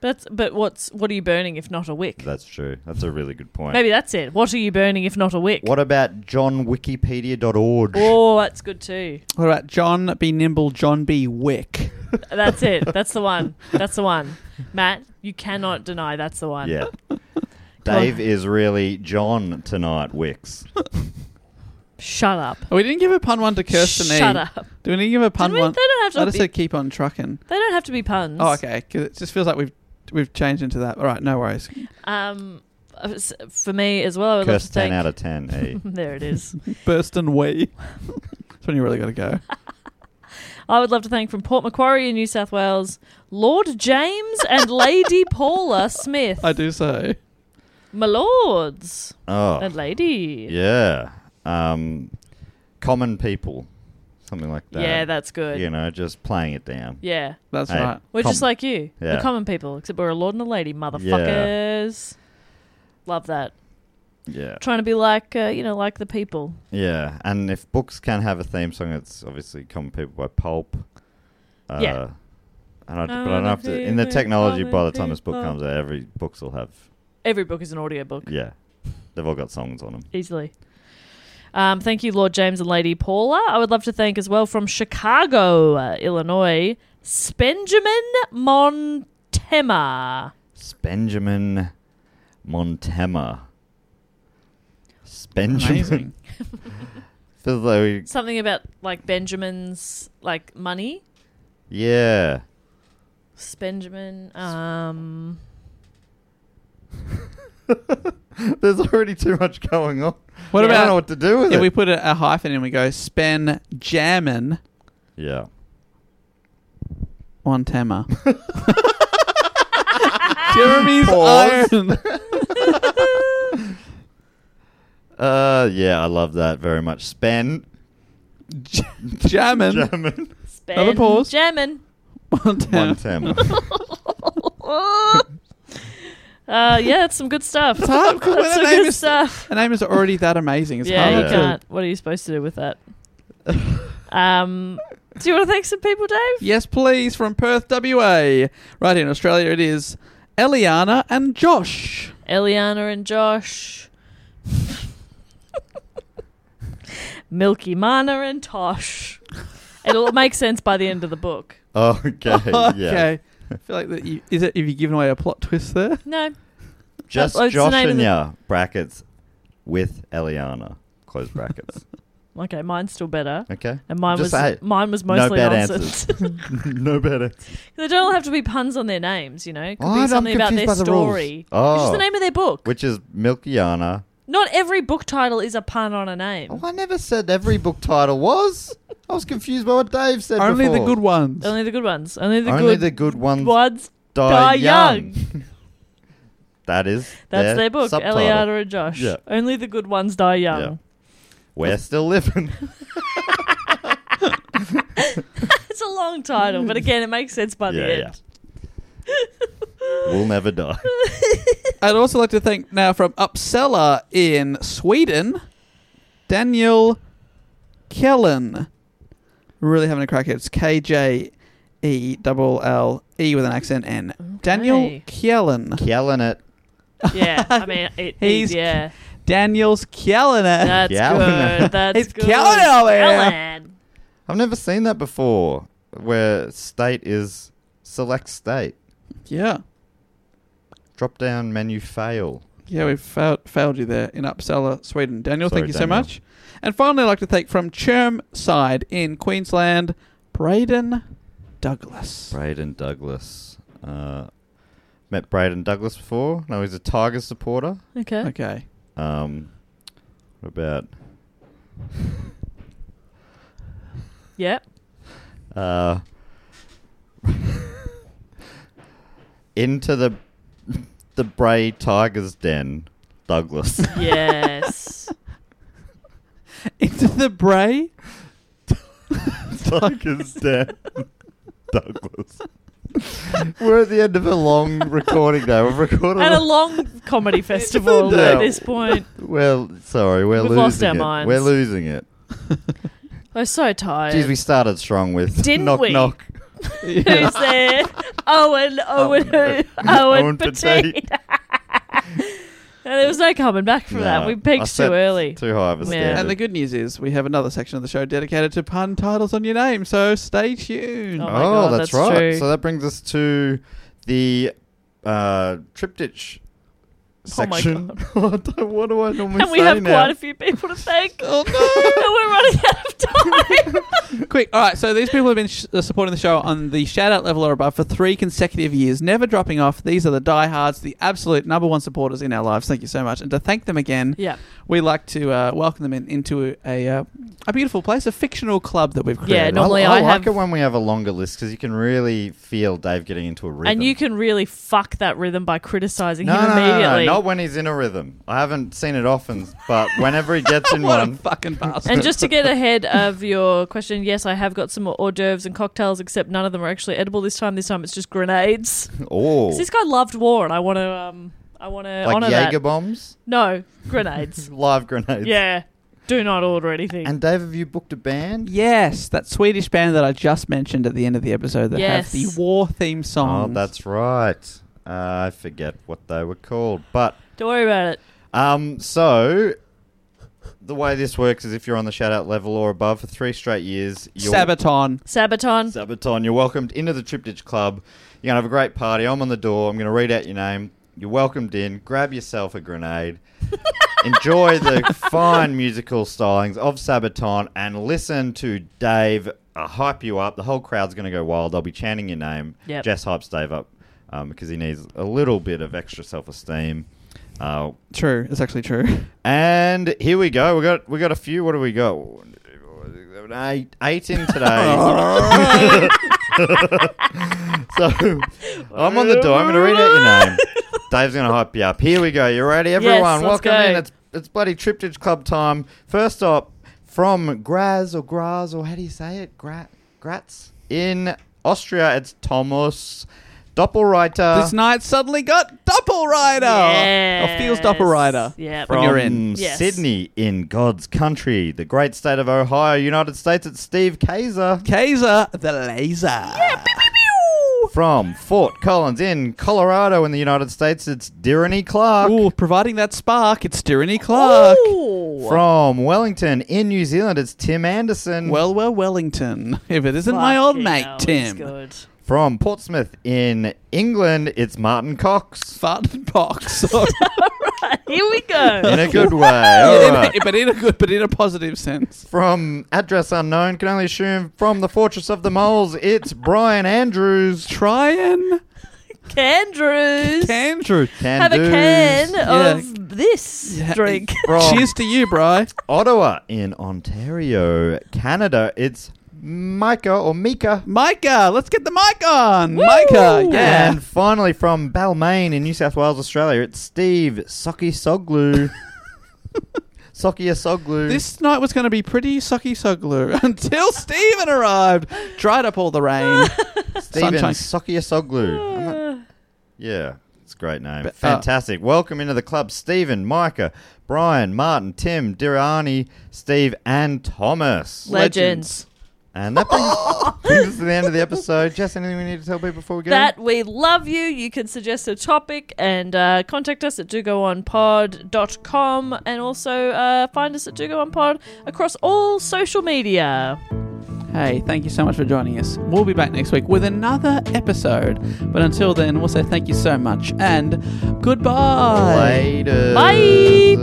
But but what's what are you burning if not a wick? That's true. That's a really good point. Maybe that's it. What are you burning if not a wick? What about john wikipedia dot org? Oh, that's good too. What about John B. Nimble, John B. Wick? That's it. That's the one. That's the one. Matt, you cannot deny that's the one. Yeah. Dave is really John tonight, Wicks. Shut up. Oh, we didn't give a pun one to Kirsten E. Shut up. Do we need to give a pun Did we? one? They don't have to I just be- said keep on trucking. They don't have to be puns. Oh, okay. 'Cause it just feels like we've we've changed into that. All right, no worries. Um, for me as well, I would love to Kirsten thank. out of ten. E. There it is. Burston Wee. That's when you really got to go. I would love to thank from Port Macquarie in New South Wales, Lord James and Lady Paula Smith. I do say. My lords Oh, and lady. yeah. Um, common people, something like that. Yeah, that's good. You know, just playing it down. Yeah. That's Hey. right. We're Com- just like you. Yeah. The common people, except we're a lord and a lady, motherfuckers. Love that. Yeah. Trying to be like, uh, you know, like the people. Yeah, and if books can have a theme song, it's obviously Common People by Pulp. Uh, Yeah. And I, but I Common don't have to. In the people, technology, by the common time this book people. comes out, every books will have. Every book is an audiobook. Yeah, they've all got songs on them. Easily. Um, thank you, Lord James and Lady Paula. I would love to thank as well from Chicago, uh, Illinois, Spenjamin Montema. Benjamin Montema. Benjamin. Amazing. Feels like we, Something about like Benjamin's like money. yeah. Spenjamin. Um, There's already too much going on. What Yeah. I don't about know what to do with if it. we put a, a hyphen in, we go Spen Jammin yeah. Montema. Jeremy's Pause. Iron. Uh, yeah, I love that very much. Spen. Jammin German. Spen. Another pause. Jamin. Montema. Montema. Uh, yeah, it's some good stuff. It's hard because when That's a some name good is stuff. a name is already that amazing. It's Yeah, hard you Yeah. to. can't. What are you supposed to do with that? um, do you want to thank some people, Dave? Yes, please, from Perth, W A. Right here in Australia, it is Eliana and Josh. Eliana and Josh. Milky Mana and Tosh. It'll make sense by the end of the book. Oh, okay. Yeah. Okay. I feel like that. You, is it? Have you given away a plot twist there? No. Just That's- it's the Josh name of and the- ya, brackets, with Eliana, close brackets. Okay, mine's still better. Okay? And mine Just was say it. mine was No mostly bad nonsense. no bad answers. They don't all have to be puns on their names, you know. It could Oh, be I'm something about their confused by the rules. story. Oh. It's just the name of their book. Which is Milkiana. Not every book title is a pun on a name. Oh, I never said every book title was. I was confused by what Dave said Only before. the good ones. Only the good ones. Only the Only good the good ones ones die, die young. young. That is That's their, book, subtitle. Eliana and Josh. Yeah. Only the good ones die young. Yeah. We're still living. It's a long title, but again, it makes sense by the Yeah, end. We'll never die. I'd also like to thank now from Uppsala in Sweden, Daniel Kellen. Really having a crack at it. It's K J E L L E with an accent N. Daniel Kellen. Killing it. Yeah, I mean, it, He's- he's yeah. Daniel's killing it. That's Yellen. good. That's He's good. killing it over here. Yellen. I've never seen that before, where state is select state. Yeah. Drop down menu fail. Yeah, we've failed, failed you there in Uppsala, Sweden. Daniel, Sorry, thank you so Daniel. much. And finally, I'd like to thank from Chermside in Queensland, Braden Douglas. Braden Douglas. Uh, met Braden Douglas before. No, he's a Tigers supporter. Okay. Okay. Um, what about Yep. uh, into the the Bray Tigers den, Douglas. Yes. Into the Bray. Tigers den, Douglas. We're at the end of a long recording now. We've recorded. At a long comedy festival No. at this point. Well, sorry, we're We've losing lost our it. minds. We're losing it. We're so tired. Geez, we started strong with Didn't knock we? knock. Who's there? Owen, Owen, who? Owen, Owen Petit. And there was no coming back from No, that. We I peaked set too early. Too high of a Yeah. standard. And the good news is we have another section of the show dedicated to pun titles on your name, so stay tuned. Oh, Oh, my God, that's, that's right. true. So that brings us to the uh, triptych Oh my section. God. what do what do I normally And we say have now? quite a few people to thank. Oh, And we're running out of time. Quick, all right, so these people have been sh- uh, supporting the show on the shout-out level or above for three consecutive years, never dropping off. These are the diehards, the absolute number one supporters in our lives. Thank you so much. And to thank them again, Yeah. we like to uh, welcome them in, into a uh, a beautiful place, a fictional club that we've created. Yeah, normally I, I I like have- it when we have a longer list because you can really feel Dave getting into a rhythm. And you can really fuck that rhythm by criticising no, him no, no, immediately. no, not when he's in a rhythm. I haven't seen it often, but whenever he gets in What a one, fucking bastard. And just to get ahead of your question, yes, I have got some hors d'oeuvres and cocktails, except none of them are actually edible this time. This time it's just grenades. oh, 'Cause this guy loved war, and I want to, um, I want to like honour Jaeger that. bombs, No, grenades. live grenades. Yeah, do not order anything. And Dave, have you booked a band? Yes, that Swedish band that I just mentioned at the end of the episode that Yes. have the war theme song. Oh, that's right. Uh, I forget what they were called, but Don't worry about it. um, so the way this works is if you're on the shout out level or above for three straight years, you're Sabaton. Sabaton. Sabaton, you're welcomed into the Triptych Club. You're going to have a great party. I'm on the door. I'm going to read out your name. You're welcomed in. Grab yourself a grenade. Enjoy the fine musical stylings of Sabaton and listen to Dave uh, hype you up. The whole crowd's going to go wild. They'll be chanting your name. Yep. Jess hypes Dave up um, because he needs a little bit of extra self-esteem. Uh, True, it's actually true. and here we go. We got we got a few. What do we got? Eight, eight in today. So I'm on the door. I'm going to read out your name. Dave's going to hype you up. Here we go. You ready, everyone? let's Welcome go. in. It's it's bloody Triptych Club time. First up, from Graz or Graz or how do you say it? Gra- Graz in Austria. It's Thomas Doppelreiter. This night suddenly got Doppelreiter. Or feels Doppelreiter. Yeah. When From you're in. Yes. Sydney in God's country, the great state of Ohio, United States. It's Steve Kaiser. Kaiser the Laser. From Fort Collins in Colorado in the United States, it's Dirany Clark. Ooh, providing that spark, it's Dirany Clark. Ooh. From Wellington in New Zealand, it's Tim Anderson. Well, well, Wellington. If it isn't my old Fucking mate, hell, it's Tim. good. From Portsmouth in England, it's Martin Cox. Fart and box. Here we go. In a good way. All right. But in a good, but in a positive sense. From address unknown, can only assume from the Fortress of the Moles, it's Brian Andrews. Tryin'. Candrews. Andrew. Can Have a can Yeah. of this drink. From Cheers to you, Bri. Ottawa in Ontario, Canada, it's Micah or Mika. Micah, let's get the mic on. Micah, yeah. And finally from Balmain in New South Wales, Australia, it's Steve Socky Soglu. Socky Soglu. This night was going to be pretty sucky suglu until Stephen arrived. Dried up all the rain. Stephen Sunshine. Socky Soglu. I'm not- yeah, it's a great name. But, uh, Fantastic. Welcome into the club, Stephen, Micah, Brian, Martin, Tim, Dirani, Steve, and Thomas. Legends. And that brings, brings us to the end of the episode. Jess, anything we need to tell people before we go? That we love you. You can suggest a topic and uh, contact us at do go on pod dot com and also uh, find us at Do Go On Pod across all social media. Hey, thank you so much for joining us. We'll be back next week with another episode. But until then, we'll say thank you so much and goodbye. Later. Bye.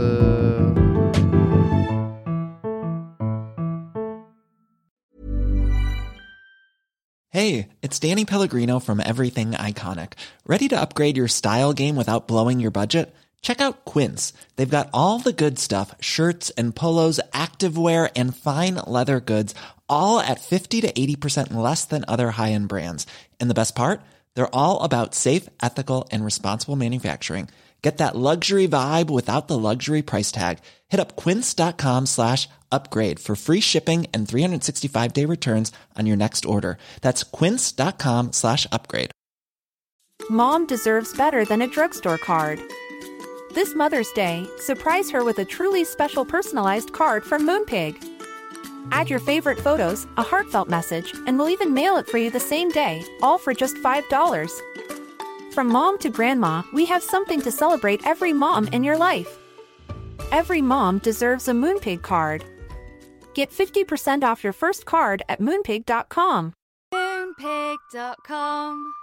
Hey, it's Danny Pellegrino from Everything Iconic. Ready to upgrade your style game without blowing your budget? Check out Quince. They've got all the good stuff, shirts and polos, activewear, and fine leather goods, all at fifty to eighty percent less than other high-end brands. And the best part? They're all about safe, ethical, and responsible manufacturing. Get that luxury vibe without the luxury price tag. Hit up quince.com slash upgrade for free shipping and three sixty-five day returns on your next order. That's quince.com slash upgrade. Mom deserves better than a drugstore card. This Mother's Day, surprise her with a truly special personalized card from Moonpig. Add your favorite photos, a heartfelt message, and we'll even mail it for you the same day, all for just five dollars. From mom to grandma, we have something to celebrate every mom in your life. Every mom deserves a Moonpig card. Get fifty percent off your first card at moonpig dot com. Moonpig dot com